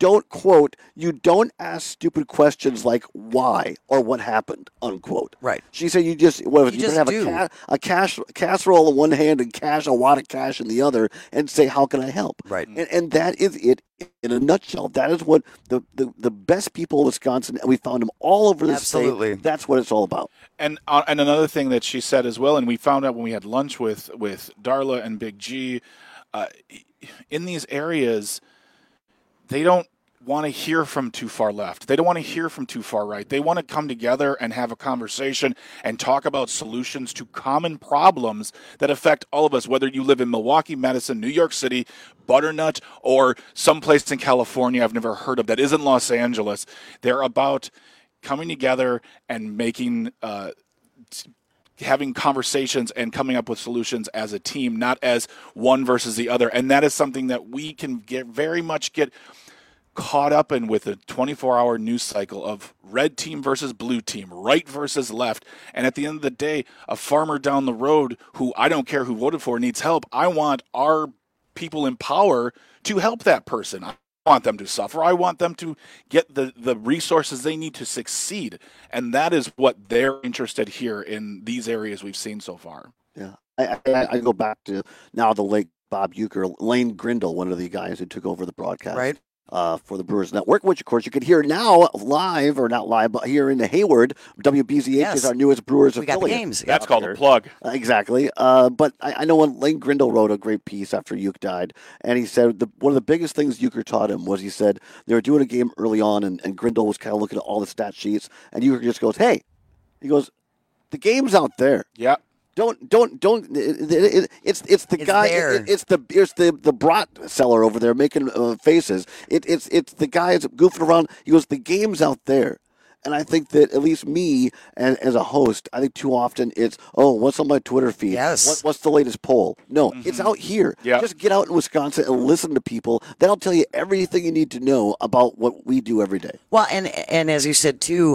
don't ask stupid questions like why or what happened, unquote. Right. She said you have a casserole in one hand and a wad of cash in the other and say, how can I help? Right. And that is it in a nutshell. That is what the best people in Wisconsin, and we found them all over the state. That's what it's all about. And another thing that she said as well, and we found out when we had lunch with Darla and Big G, in these areas, they don't want to hear from too far left. They don't want to hear from too far right. They want to come together and have a conversation and talk about solutions to common problems that affect all of us, whether you live in Milwaukee, Madison, New York City, Butternut, or someplace in California I've never heard of that isn't Los Angeles. They're about coming together and having conversations and coming up with solutions as a team, not as one versus the other. And that is something that we can very much get caught up in with a 24-hour news cycle of red team versus blue team, right versus left. And at the end of the day, a farmer down the road who I don't care who voted for needs help. I want our people in power to help that person. I want them to suffer. I want them to get the resources they need to succeed. And that is what they're interested here in these areas we've seen so far. Yeah. I go back to now the late Bob Uecker, Lane Grindle, one of the guys who took over the broadcast. Right. For the Brewers Network, which, of course, you can hear now live, or not live, but here in Hayward. WBZH is our newest Brewers affiliate. We got the games. That's called a plug. Exactly. But I know when Lane Grindle wrote a great piece after Uecker died, and he said one of the biggest things Uecker taught him was, he said, they were doing a game early on, and Grindle was kind of looking at all the stat sheets, and Uecker just goes, hey, he goes, the game's out there. Yeah. Don't. It's the guy. It's the brat seller over there making faces. It's the guy that's goofing around. He goes, the game's out there, and I think that at least me as a host, I think too often it's what's on my Twitter feed? Yes. What's the latest poll? No, it's out here. Yep. Just get out in Wisconsin and listen to people. That'll tell you everything you need to know about what we do every day. Well, and as you said too,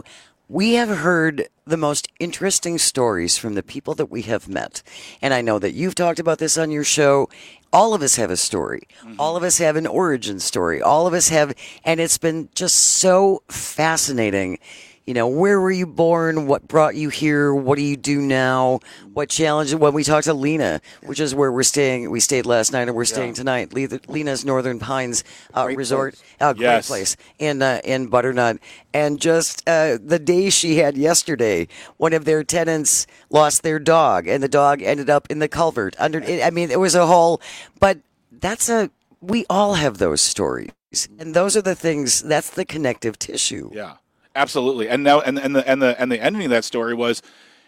We have heard the most interesting stories from the people that we have met. And I know that you've talked about this on your show. All of us have a story. All of us have an origin story. All of us have, and it's been just so fascinating. You know, where were you born? What brought you here? What do you do now? What challenge? When we talked to Lena, which is where we're staying, we stayed last night and we're staying tonight. Lena's Northern Pines Resort, great place in Butternut. And just the day she had yesterday, one of their tenants lost their dog, and the dog ended up in the culvert. I mean, it was a whole. But we all have those stories, and those are the things. That's the connective tissue. Yeah. Absolutely, and now and the ending of that story was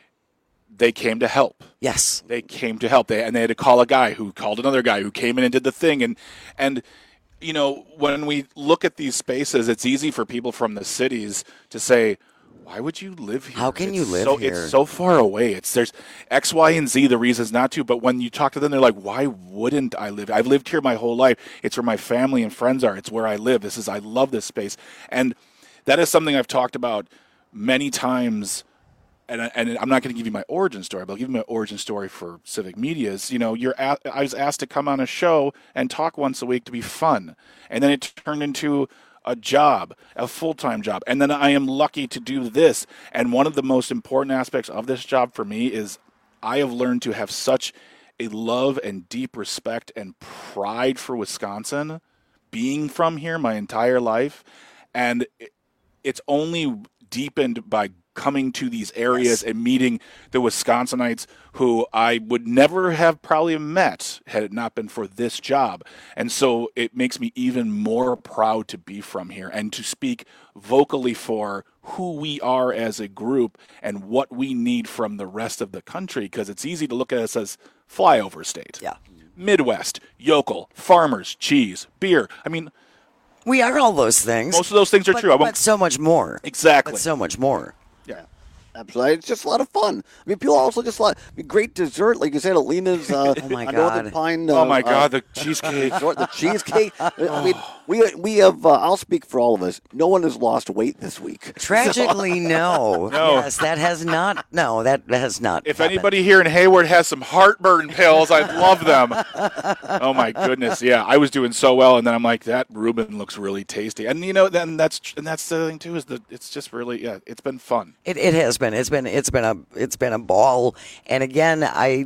they came to help. Yes, they came to help. They had to call a guy who called another guy who came in and did the thing. And you know, when we look at these spaces, it's easy for people from the cities to say, "Why would you live here? How can you live here? It's so far away. There's X, Y, and Z the reasons not to." But when you talk to them, they're like, "Why wouldn't I live? I've lived here my whole life. It's where my family and friends are. It's where I live. I love this space." And that is something I've talked about many times, and I'm not going to give you my origin story, but I'll give you my origin story for Civic Media's. You know, I was asked to come on a show and talk once a week to be fun, and then it turned into a job, a full-time job, and then I am lucky to do this. And one of the most important aspects of this job for me is I have learned to have such a love and deep respect and pride for Wisconsin, being from here my entire life, and it's only deepened by coming to these areas and meeting the Wisconsinites who I would never have probably met had it not been for this job. And so it makes me even more proud to be from here and to speak vocally for who we are as a group and what we need from the rest of the country, because it's easy to look at us as flyover state. Yeah. Midwest, yokel, farmers, cheese, beer. I mean, we are all those things. Most of those things are true. But so much more. Exactly. But so much more. Yeah. Absolutely. It's just a lot of fun. I mean, people also just great dessert, like you said, at Lena's Northern Pine. The cheesecake. The cheesecake. I mean, we have, I'll speak for all of us, no one has lost weight this week. Tragically, no. Yes, that has not. No, that has not. If happened. Anybody here in Hayward has some heartburn pills, I'd love them. Oh, my goodness. Yeah, I was doing so well, and then I'm like, that Reuben looks really tasty. And, you know, then that's the thing, too, is that it's just really, it's been fun. It has been. It's been a ball. And again,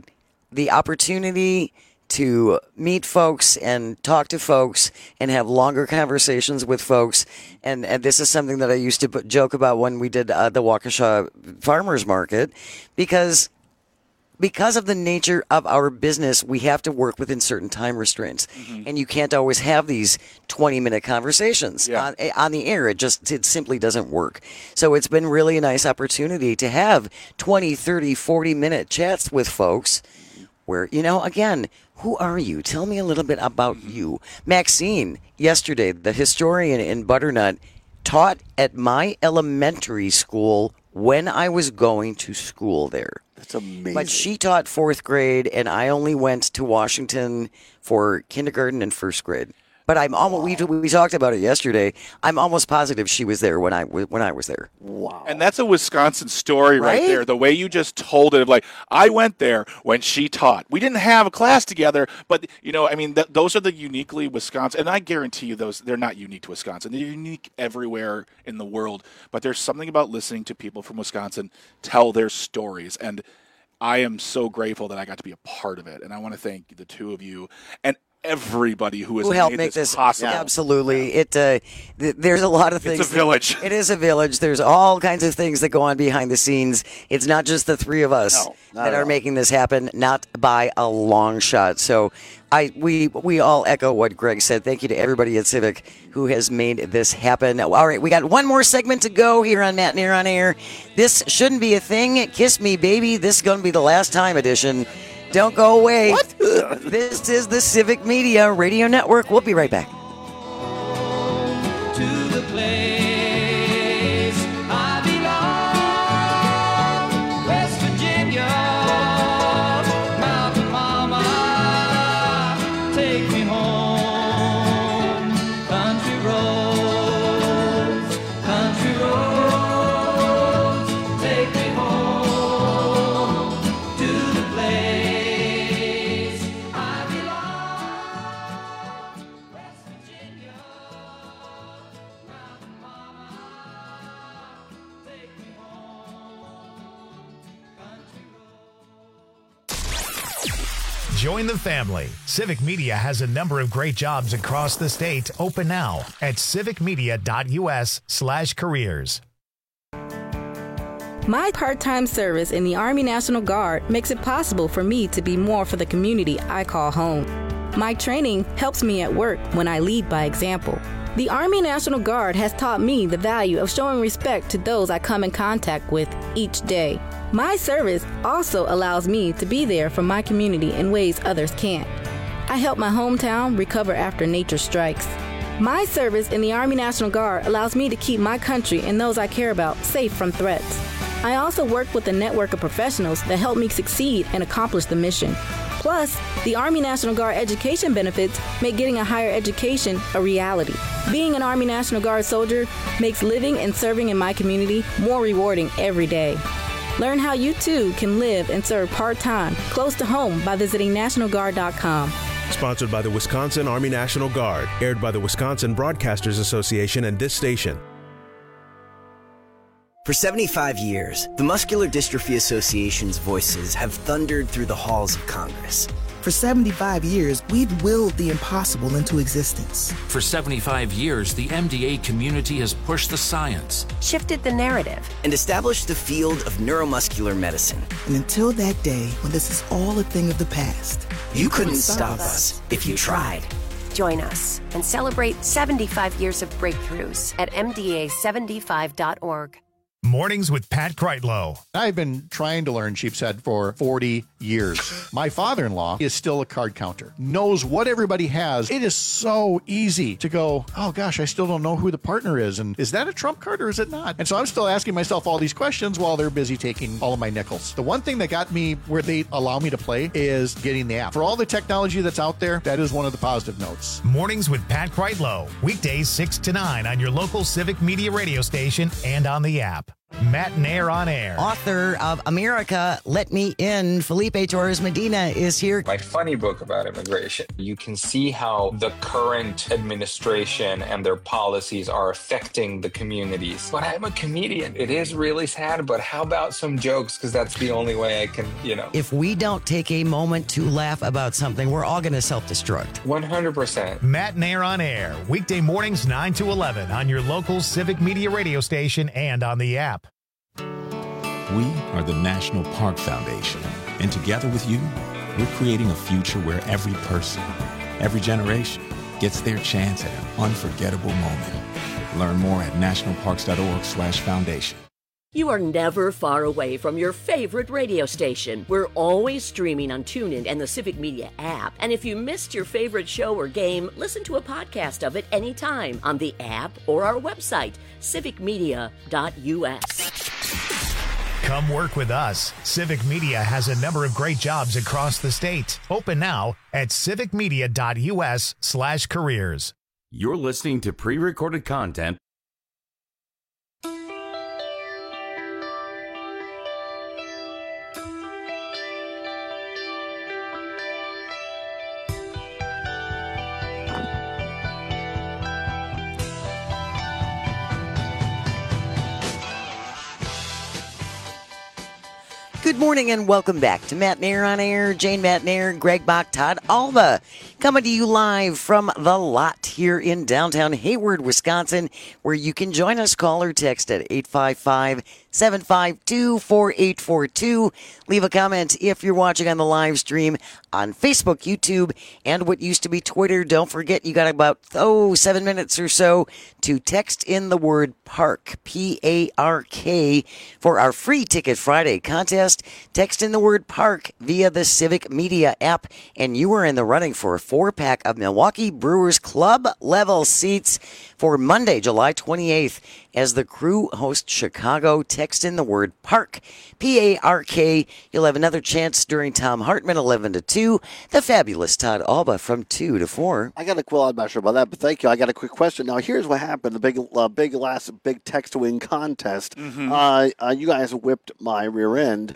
the opportunity to meet folks and talk to folks and have longer conversations with folks. And this is something that I used to joke about when we did the Waukesha Farmers Market, because of the nature of our business, we have to work within certain time restraints. Mm-hmm. And you can't always have these 20-minute conversations on the air. It simply doesn't work. So it's been really a nice opportunity to have 20, 30, 40-minute chats with folks where, you know, again, who are you? Tell me a little bit about you. Maxine, yesterday, the historian in Butternut, taught at my elementary school when I was going to school there. That's amazing. But she taught 4th grade, and I only went to Washington for kindergarten and 1st grade. But I'm almost, we talked about it yesterday. I'm almost positive she was there when I was there. Wow. And that's a Wisconsin story right there. The way you just told it, of like, I went there when she taught. We didn't have a class together, but, you know, I mean, those are the uniquely Wisconsin. And I guarantee you they're not unique to Wisconsin. They're unique everywhere in the world. But there's something about listening to people from Wisconsin tell their stories. And I am so grateful that I got to be a part of it. And I want to thank the two of you and everybody who has helped made make this possible. Absolutely. There's a lot of things. It's a village. It is a village. There's all kinds of things that go on behind the scenes. It's not just the three of us that are making this happen, not by a long shot. So we all echo what Greg said. Thank you to everybody at Civic who has made this happen. All right, we got one more segment to go here on Matt and Air on Air. This shouldn't be a thing. Kiss Me, Baby. This is going to be the last time edition. Don't go away. What? This is the Civic Media Radio Network. We'll be right back. To the place I belong, West Virginia, Mountain Mama, take me home. Country roads, Join the family. Civic Media has a number of great jobs across the state open now at civicmedia.us/careers. My part-time service in the Army National Guard makes it possible for me to be more for the community I call home. My training helps me at work when I lead by example. The Army National Guard has taught me the value of showing respect to those I come in contact with each day. My service also allows me to be there for my community in ways others can't. I help my hometown recover after nature strikes. My service in the Army National Guard allows me to keep my country and those I care about safe from threats. I also work with a network of professionals that help me succeed and accomplish the mission. Plus, the Army National Guard education benefits make getting a higher education a reality. Being an Army National Guard soldier makes living and serving in my community more rewarding every day. Learn how you too can live and serve part-time, close to home by visiting NationalGuard.com. Sponsored by the Wisconsin Army National Guard. Aired by the Wisconsin Broadcasters Association and this station. For 75 years, the Muscular Dystrophy Association's voices have thundered through the halls of Congress. For 75 years, we've willed the impossible into existence. For 75 years, the MDA community has pushed the science, shifted the narrative, and established the field of neuromuscular medicine. And until that day when this is all a thing of the past, you couldn't stop us if you tried. Join us and celebrate 75 years of breakthroughs at MDA75.org. Mornings with Pat Kreitlow. I've been trying to learn sheep's head for 40 years. My father-in-law is still a card counter, knows what everybody has. It is so easy to go, oh gosh, I still don't know who the partner is. And is that a trump card or is it not? And so I'm still asking myself all these questions while they're busy taking all of my nickels. The one thing that got me where they allow me to play is getting the app. For all the technology that's out there, that is one of the positive notes. Mornings with Pat Kreitlow. Weekdays 6 to 9 on your local Civic Media radio station and on the app. Matt Nair on air. Author of America, Let Me In, Felipe Torres Medina is here. My funny book about immigration. You can see how the current administration and their policies are affecting the communities. But I'm a comedian. It is really sad, but how about some jokes? Because that's the only way I can, If we don't take a moment to laugh about something, we're all going to self-destruct. 100%. Matt Nair on air. Weekday mornings 9 to 11 on your local Civic Media radio station and on the app. We are the National Park Foundation, and together with you, we're creating a future where every person, every generation gets their chance at an unforgettable moment. Learn more at nationalparks.org/foundation. You are never far away from your favorite radio station. We're always streaming on TuneIn and the Civic Media app. And if you missed your favorite show or game, listen to a podcast of it anytime on the app or our website, civicmedia.us. Come work with us. Civic Media has a number of great jobs across the state. Open now at civicmedia.us/careers. You're listening to pre-recorded content. Good morning and welcome back to Matt Nair on Air. Jane Matt Nair, Greg Bach, Todd Alba, coming to you live from the lot here in downtown Hayward, Wisconsin, where you can join us. Call or text at 855-752-4842. Leave a comment if you're watching on the live stream on Facebook, YouTube, and what used to be Twitter. Don't forget, you got about 7 minutes or so to text in the word PARK, P-A-R-K, for our free Ticket Friday contest. Text in the word PARK via the Civic Media app, and you are in the running for a 4-pack of Milwaukee Brewers Club level seats for Monday, July 28th, as the crew hosts Chicago. Text in the word PARK, P-A-R-K. You'll have another chance during Tom Hartman, 11 to 2. The fabulous Todd Alba from 2 to 4. I got I'm not sure about that, but thank you. I got a quick question. Now, here's what happened. The big text to win contest. You guys whipped my rear end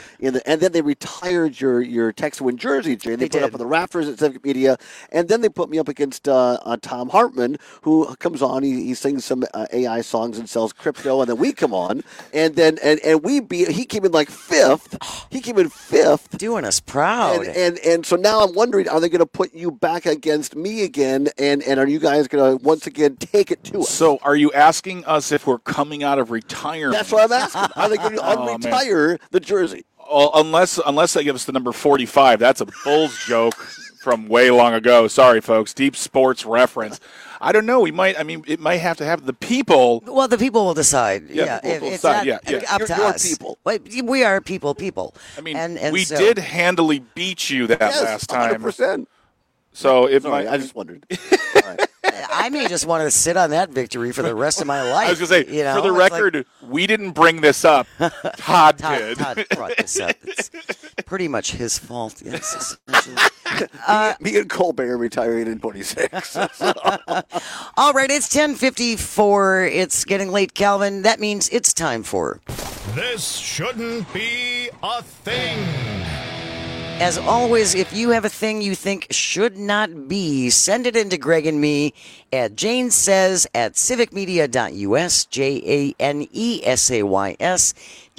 and then they retired your Text to Win jersey, Jay. They put it up on the rafters at Civic Media, and then they put me up against Tom Hartman, who comes on. He sings some AI songs and sells crypto, and then we come on, and then and we beat. He came in like fifth. He came in fifth, doing us proud. And so now I'm wondering, are they going to put you back against me again? And are you guys going to once again take it to us? So are you asking us if we're coming out of retirement? That's what I'm asking. Are they going to unretire the jersey? Unless they give us the number 45. That's a Bulls joke from way long ago. Sorry, folks. Deep sports reference. I don't know. It might have the people. Well, the people will decide. Yeah, it's decide. not up to us. People. We are people. I mean, and we so, did handily beat you that last time. 100%. So if I just wondered. I may just want to sit on that victory for the rest of my life. I was going to say, for the record, we didn't bring this up. Todd did. Todd brought this up. It's pretty much his fault. Yes. Me and Colbert retiring in 26. All right, it's 10:54. It's getting late, Calvin. That means it's time for This Shouldn't Be a Thing. As always, if you have a thing you think should not be, send it in to Greg and me at janesays@civicmedia.us, JANESAYS,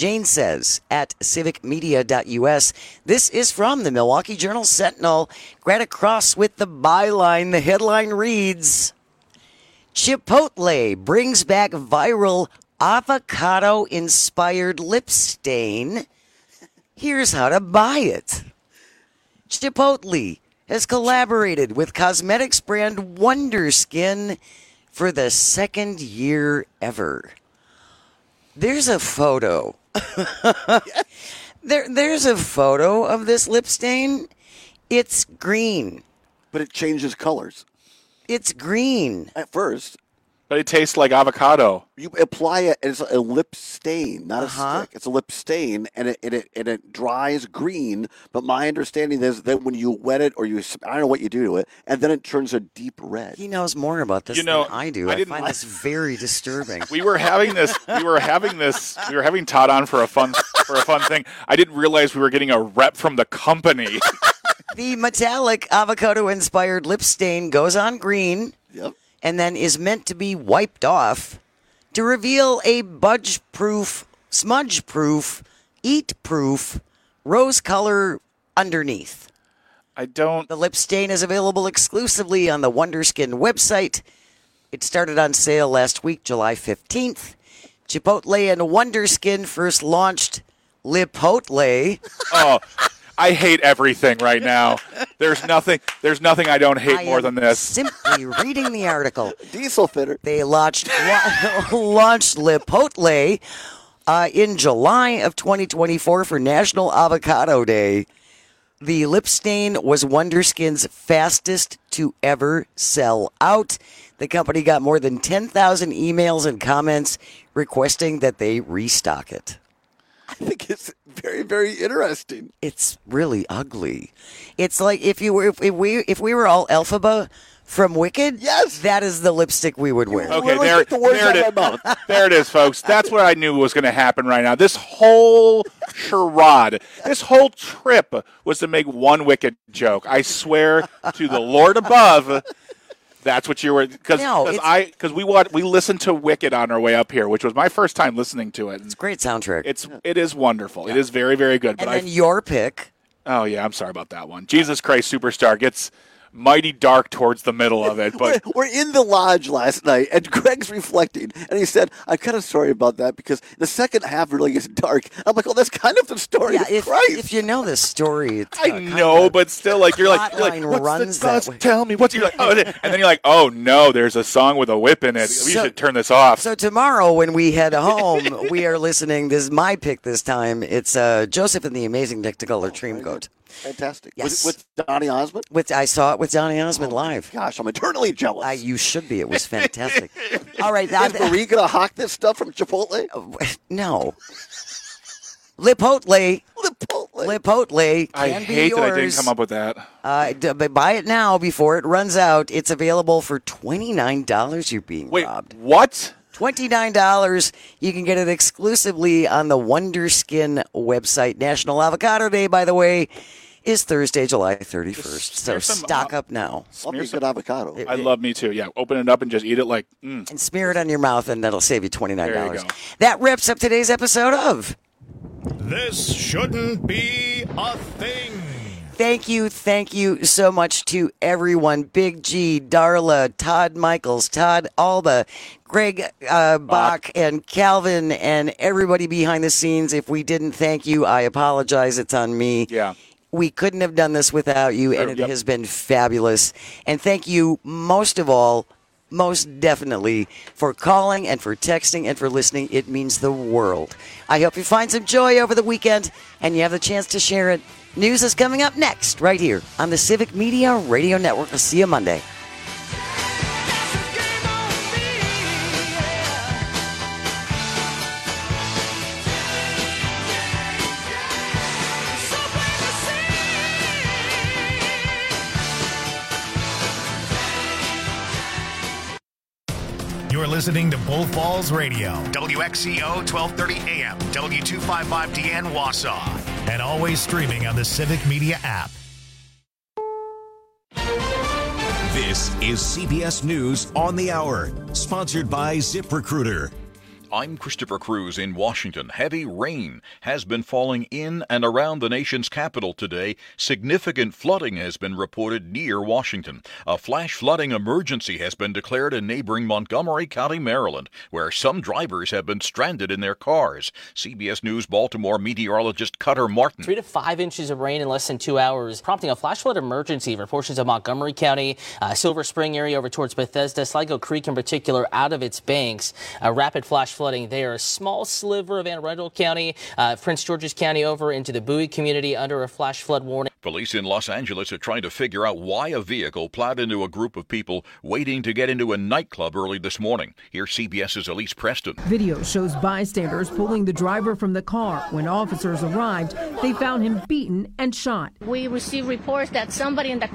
janesays@civicmedia.us. This is from the Milwaukee Journal Sentinel. Right across with the byline, the headline reads, Chipotle brings back viral avocado-inspired lip stain. Here's how to buy it. Chipotle has collaborated with cosmetics brand Wonder Skin for the second year ever. There's a photo. There's a photo of this lip stain. It's green. But it changes colors. It's green. At first. But it tastes like avocado. You apply it as a lip stain, not a stick. It's a lip stain, and it dries green. But my understanding is that when you wet it, or I don't know what you do to it, and then it turns a deep red. He knows more about this than I do. I find this very disturbing. We were having Todd on for a fun thing. I didn't realize we were getting a rep from the company. The metallic avocado-inspired lip stain goes on green. Yep. And then is meant to be wiped off to reveal a budge-proof, smudge-proof, eat-proof rose color underneath. The lip stain is available exclusively on the Wonder Skin website. It started on sale last week, July 15th. Chipotle and Wonder Skin first launched Lipotle. Oh, I hate everything right now. There's nothing I don't hate more than this. Simply reading the article. Diesel fitter. They launched Lipotle in July of 2024 for National Avocado Day. The lip stain was Wonder Skin's fastest to ever sell out. The company got more than 10,000 emails and comments requesting that they restock it. I think it's very, very interesting. It's really ugly. It's like if we were all Elphaba from Wicked, yes, that is the lipstick we would wear. Okay, there it is, folks. That's what I knew was going to happen right now. This whole charade, this whole trip was to make one Wicked joke. I swear to the Lord above. That's what you were, because we listened to Wicked on our way up here, which was my first time listening to it. It's a great soundtrack. It is wonderful. Yeah. It is very, very good. And then your pick. Oh yeah, I'm sorry about that one. Jesus Christ Superstar gets mighty dark towards the middle of it. But we're in the lodge last night, and Greg's reflecting, and he said, "I'm kind of sorry about that because the second half really gets dark." I'm like, "Oh, that's kind of the story." Yeah, of Christ. If you know this story, it's I know, but still, like you're like, "What's the dust? Tell me what's." You're like, "Oh," and then you're like, "Oh no, there's a song with a whip in it. We should turn this off." So tomorrow, when we head home, we are listening. This is my pick this time. It's Joseph and the Amazing Technicolor Dreamcoat. Fantastic. Yes. With Donny Osmond? I saw it with Donny Osmond live. Gosh, I'm eternally jealous. You should be. It was fantastic. All right. Is Marie going to hawk this stuff from Chipotle? No. Lipotle I can be hate yours. that I didn't come up with that. Buy it now before it runs out. It's available for $29. You're being robbed. What? $29. You can get it exclusively on the Wonder Skin website. National Avocado Day, by the way, is Thursday, July 31st. So stock up now. Smear some avocado. I love me too. Yeah, open it up and just eat it like. And smear it on your mouth, and that'll save you $29. There you go. That wraps up today's episode of This Shouldn't Be a Thing. Thank you so much to everyone. Big G, Darla, Todd Michaels, Todd Alba, Greg Bach, and Calvin, and everybody behind the scenes. If we didn't thank you, I apologize. It's on me. Yeah. We couldn't have done this without you, and it has been fabulous. And thank you most of all, most definitely, for calling and for texting and for listening. It means the world. I hope you find some joy over the weekend and you have the chance to share it. News is coming up next right here on the Civic Media Radio Network. I'll see you Monday. You're listening to Bull Falls Radio, WXCO 1230 AM, W255DN Wausau, and always streaming on the Civic Media app. This is CBS News on the Hour, sponsored by ZipRecruiter. I'm Christopher Cruz in Washington. Heavy rain has been falling in and around the nation's capital today. Significant flooding has been reported near Washington. A flash flooding emergency has been declared in neighboring Montgomery County, Maryland, where some drivers have been stranded in their cars. CBS News Baltimore meteorologist Cutter Martin. 3 to 5 inches of rain in less than 2 hours, prompting a flash flood emergency for portions of Montgomery County, Silver Spring area over towards Bethesda, Sligo Creek in particular, out of its banks. A rapid flash flooding there. A small sliver of Anne Arundel County, Prince George's County over into the Bowie community under a flash flood warning. Police in Los Angeles are trying to figure out why a vehicle plowed into a group of people waiting to get into a nightclub early this morning. Here's CBS's Elise Preston. Video shows bystanders pulling the driver from the car. When officers arrived, they found him beaten and shot. We received reports that somebody in the